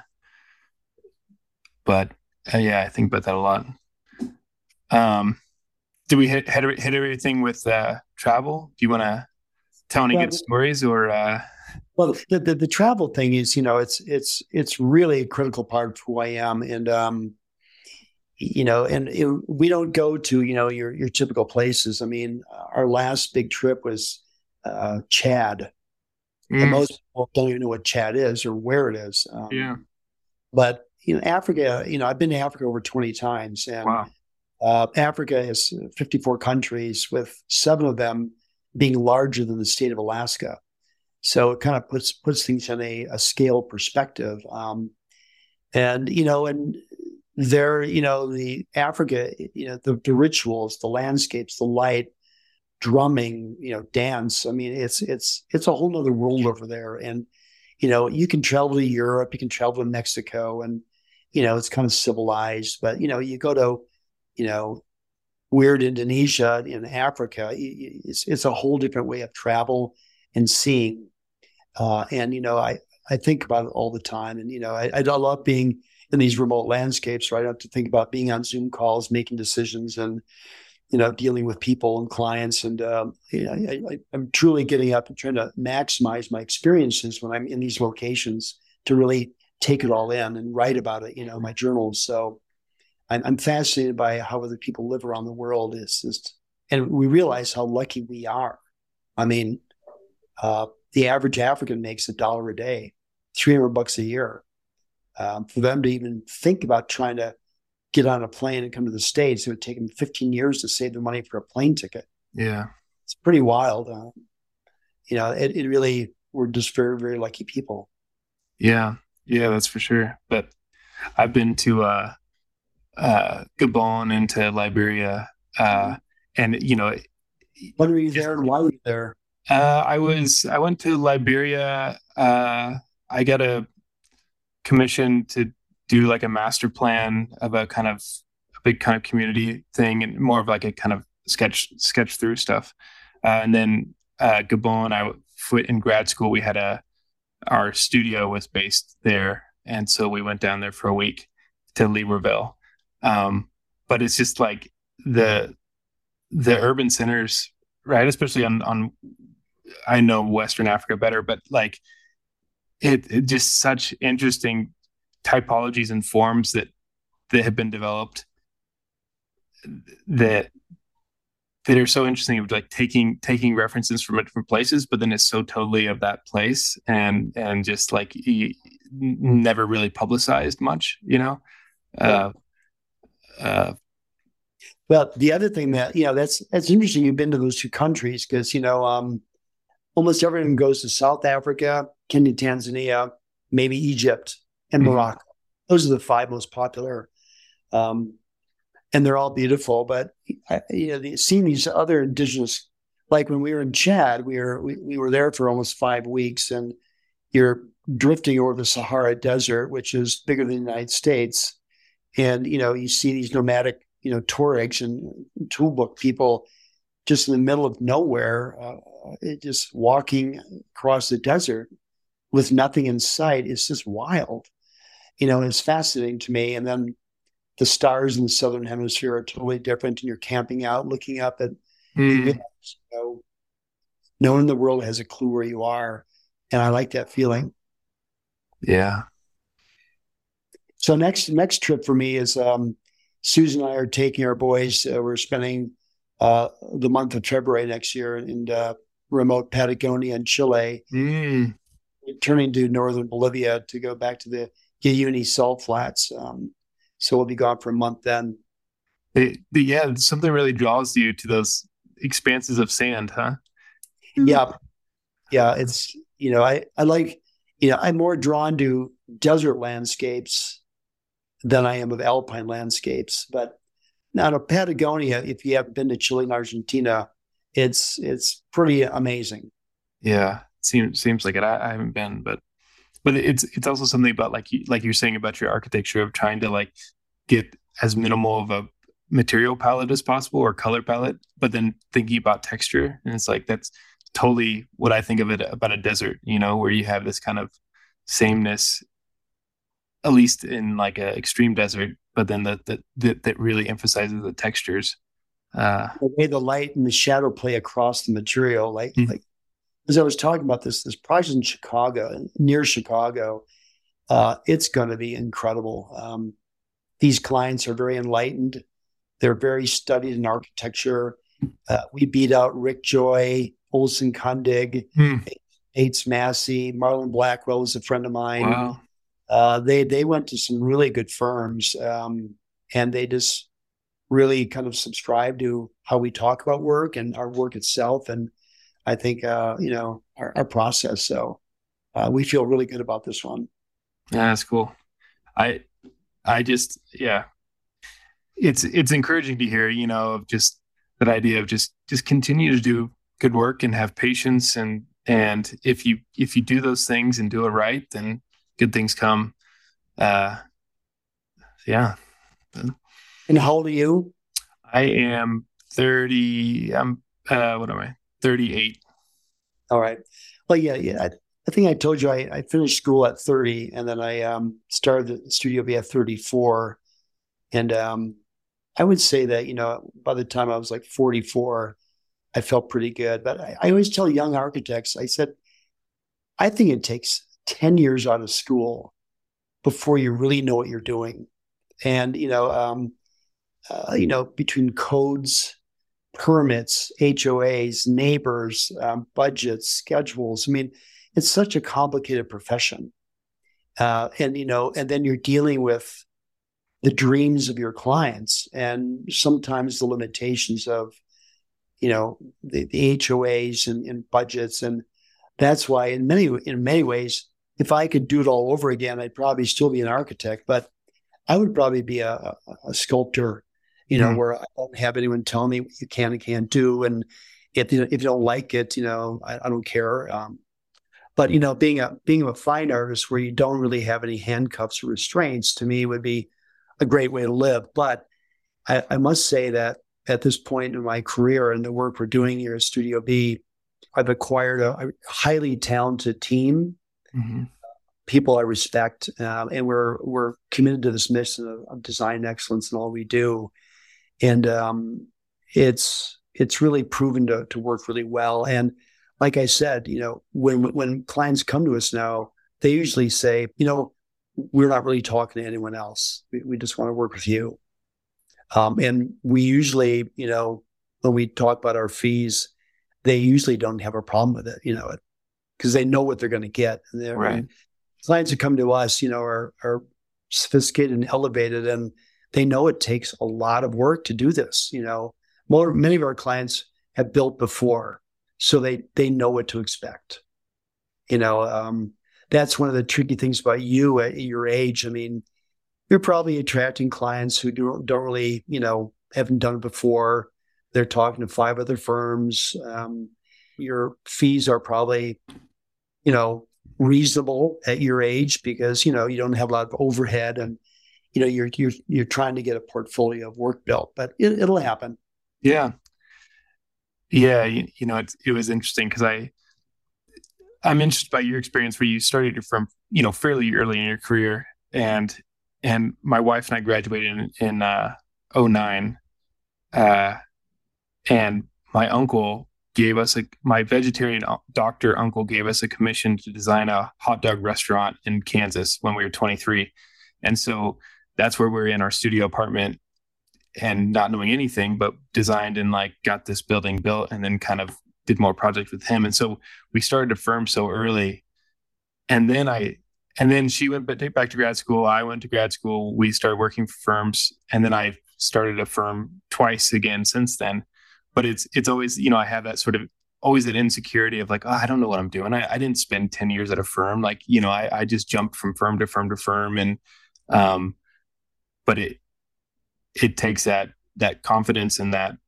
but uh, yeah, I think about that a lot. Um, did we hit, hit, hit everything with, uh, travel? Do you want to tell any well, good stories or, uh, well, the, the, the travel thing is, you know, it's, it's, it's really a critical part of who I am. And, um, you know, and it, we don't go to, you know, your, your typical places. I mean, our last big trip was, uh, Chad. Mm. And most people don't even know what Chad is or where it is. Um, yeah. But, you know, Africa, you know, I've been to Africa over twenty times, and wow. uh, Africa has fifty-four countries, with seven of them being larger than the state of Alaska. So it kind of puts, puts things in a, a scale perspective. Um, and, you know, and there, you know, the Africa, you know, the, the rituals, the landscapes, the light, drumming, you know, dance. I mean, it's, it's, it's a whole nother world over there. And, you know, you can travel to Europe, you can travel to Mexico, and, you know, it's kind of civilized, but, you know, you go to, you know, weird Indonesia in Africa, it's, it's a whole different way of travel and seeing. Uh, and, you know, I, I think about it all the time, and, you know, I, I love being in these remote landscapes, right? I have to think about being on Zoom calls, making decisions, and, you know, dealing with people and clients. And um, you know, I, I, I'm truly getting up and trying to maximize my experiences when I'm in these locations to really take it all in and write about it, you know, my journals. So I'm, I'm fascinated by how other people live around the world. It's just, and we realize how lucky we are. I mean, uh, the average African makes a dollar a day, three hundred bucks a year. Um, for them to even think about trying to get on a plane and come to the States, it would take them fifteen years to save the money for a plane ticket. Yeah. it's pretty wild. Uh, you know, it, it really, we're just very, very lucky people. Yeah. Yeah, that's for sure. But I've been to uh, uh, Gabon and to Liberia. Uh, and, you know, when were you there and why were you there? Uh, I was, I went to Liberia. Uh, I got a commission to do like a master plan of a kind of a big kind of community thing, and more of like a kind of sketch sketch through stuff. Uh, and then uh, Gabon, I in grad school, we had a our studio was based there, and so we went down there for a week to Libreville. Um, but it's just like the the urban centers, right? Especially on on I know Western Africa better, but like it, it just such interesting typologies and forms that that have been developed that that are so interesting, of like taking taking references from different places, but then it's so totally of that place, and and just like e- never really publicized much, you know. Uh, uh, well, the other thing that you know that's that's interesting. You've been to those two countries because you know um, almost everyone goes to South Africa, Kenya, Tanzania, maybe Egypt, and mm-hmm. Morocco. Those are the five most popular. Um, and they're all beautiful, but you know, the, seeing these other indigenous, like when we were in Chad, we were we, we were there for almost five weeks, and you're drifting over the Sahara Desert, which is bigger than the United States, and you know, you see these nomadic, you know, Tuaregs and Toolbook people just in the middle of nowhere, uh, it just walking across the desert with nothing in sight. It's just wild, you know. It's fascinating to me, and then the stars in the southern hemisphere are totally different, and you're camping out, looking up at, mm. you know, no one in the world has a clue where you are, and I like that feeling. Yeah. So next next trip for me is um, Susan and I are taking our boys. Uh, we're spending uh, the month of February next year in uh, remote Patagonia and Chile, mm. returning to northern Bolivia to go back to the Uyuni salt flats. Um, So we'll be gone for a month then. It, yeah, something really draws you to those expanses of sand, huh? Yeah. Yeah. It's, you know, I, I like, you know, I'm more drawn to desert landscapes than I am of alpine landscapes. But now to Patagonia, if you haven't been to Chile and Argentina, it's it's pretty amazing. Yeah. Seems seems like it. I, I haven't been, but But it's it's also something about like you, like you're saying about your architecture of trying to like get as minimal of a material palette as possible or color palette, but then thinking about texture. And it's like that's totally what I think of it about a desert, you know, where you have this kind of sameness, at least in like a extreme desert, but then that that that, that really emphasizes the textures. Uh, the way the light and the shadow play across the material, like mm-hmm. like. As I was talking about this, this project in Chicago, near Chicago, uh, it's going to be incredible. Um, these clients are very enlightened. They're very studied in architecture. Uh, we beat out Rick Joy, Olson Kundig, hmm. Ates Massey, Marlon Blackwell was a friend of mine. Wow. Uh, they they went to some really good firms, um, and they just really kind of subscribe to how we talk about work and our work itself. And I think, uh, you know, our, our process. So uh, we feel really good about this one. Yeah, that's cool. I, I just, yeah, it's, it's encouraging to hear, you know, of just that idea of just, just continue to do good work and have patience. And, and if you, if you do those things and do it right, then good things come. Uh, yeah. And how old are you? I am thirty. I'm, uh, what am I? thirty-eight. All right. Well, yeah, yeah. I, I think I told you I, I finished school at thirty, and then I um, started the Studio B at thirty-four. And um, I would say that, you know, by the time I was like forty-four, I felt pretty good. But I, I always tell young architects, I said, I think it takes ten years out of school before you really know what you're doing. And, you know, um, uh, you know, between codes, permits, H O As, neighbors, um, budgets, schedules. I mean, it's such a complicated profession. Uh, and, you know, and then you're dealing with the dreams of your clients and sometimes the limitations of, you know, the, the H O As and, and budgets. And that's why in many, in many ways, if I could do it all over again, I'd probably still be an architect, but I would probably be a, a, a sculptor, you know, mm. where I don't have anyone tell me what you can and can't do. And if you, if you don't like it, you know, I, I don't care. Um, but, you know, being a, being a fine artist where you don't really have any handcuffs or restraints, to me would be a great way to live. But I, I must say that at this point in my career and the work we're doing here at Studio B, I've acquired a, a highly talented team, mm-hmm. people I respect, um, and we're we're committed to this mission of, of design excellence in all we do. And um, it's it's really proven to to work really well. And like I said, you know, when when clients come to us now, they usually say, you know, we're not really talking to anyone else. We, we just want to work with you. Um, and we usually, you know, when we talk about our fees, they usually don't have a problem with it, you know, because they know what they're going to get. And they're, right. and clients who come to us, you know, are are sophisticated and elevated, and they know it takes a lot of work to do this. You know, more many of our clients have built before, so they they know what to expect. You know, um, that's one of the tricky things about you at your age. I mean, you're probably attracting clients who don't, don't really, you know, haven't done it before. They're talking to five other firms. Um, your fees are probably, you know, reasonable at your age because, you know, you don't have a lot of overhead and, you know, you're you're you're trying to get a portfolio of work built, but it, it'll happen. Yeah. Yeah. You, you know, it, it was interesting because I, I'm interested by your experience where you started your firm, you know, fairly early in your career. And, and my wife and I graduated in, in uh, oh nine. Uh, and my uncle gave us a, my vegetarian doctor uncle gave us a commission to design a hot dog restaurant in Kansas when we were twenty-three. And so that's where we were in our studio apartment and not knowing anything, but designed and like got this building built and then kind of did more projects with him. And so we started a firm so early. And then I, and then she went back to grad school. I went to grad school. We started working for firms. And then I started a firm twice again since then. But it's, it's always, you know, I have that sort of always that insecurity of like, oh, I don't know what I'm doing. I, I didn't spend ten years at a firm. Like, you know, I, I just jumped from firm to firm to firm. And, um, but it, it takes that, that confidence and that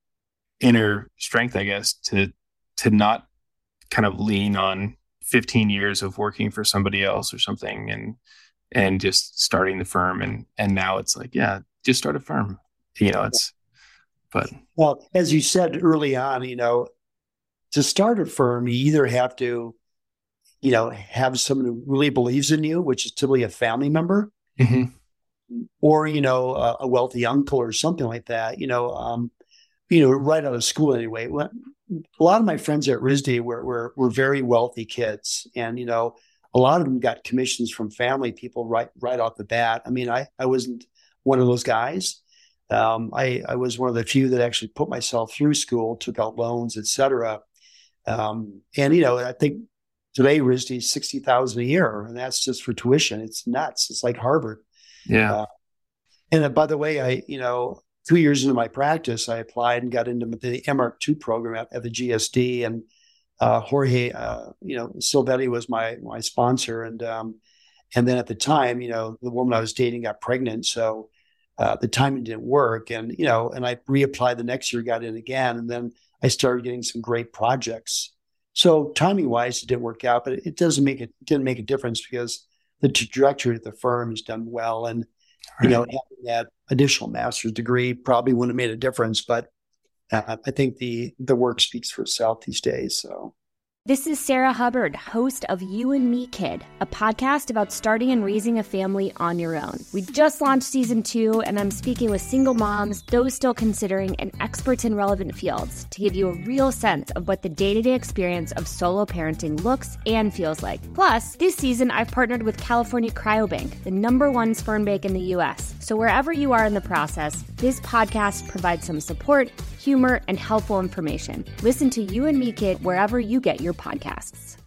inner strength, I guess, to, to not kind of lean on fifteen years of working for somebody else or something and, and just starting the firm. And, and now it's like, yeah, just start a firm, you know, it's, but. Well, as you said early on, you know, to start a firm, you either have to, you know, have someone who really believes in you, which is typically a family member, mm-hmm. or, you know, a, a wealthy uncle or something like that, you know, um, you know, right out of school anyway. Well, a lot of my friends at R I S D were, were, were very wealthy kids. And, you know, a lot of them got commissions from family people right, right off the bat. I mean, I, I wasn't one of those guys. Um, I, I was one of the few that actually put myself through school, took out loans, et cetera. Um, and, you know, I think today R I S D is sixty thousand dollars a year, and that's just for tuition. It's nuts. It's like Harvard. Yeah. Uh, and uh, by the way, I, you know, two years into my practice, I applied and got into the M A R C two program at, at the G S D, and uh, Jorge, uh, you know, Silvetti was my, my sponsor. And, um, and then at the time, you know, the woman I was dating got pregnant. So, Uh, the timing didn't work, and you know, and I reapplied the next year, got in again, and then I started getting some great projects. So timing wise, it didn't work out, but it, it doesn't make it didn't make a difference because the trajectory of the firm has done well, and right. you know, having that additional master's degree probably wouldn't have made a difference. But uh, I think the the work speaks for itself these days. So. This is Sarah Hubbard, host of You and Me Kid, a podcast about starting and raising a family on your own. We just launched season two, and I'm speaking with single moms, those still considering, and experts in relevant fields to give you a real sense of what the day-to-day experience of solo parenting looks and feels like. Plus, this season, I've partnered with California Cryobank, the number one sperm bank in the U S. So wherever you are in the process, this podcast provides some support, humor, and helpful information. Listen to You and Me Kid wherever you get your podcasts.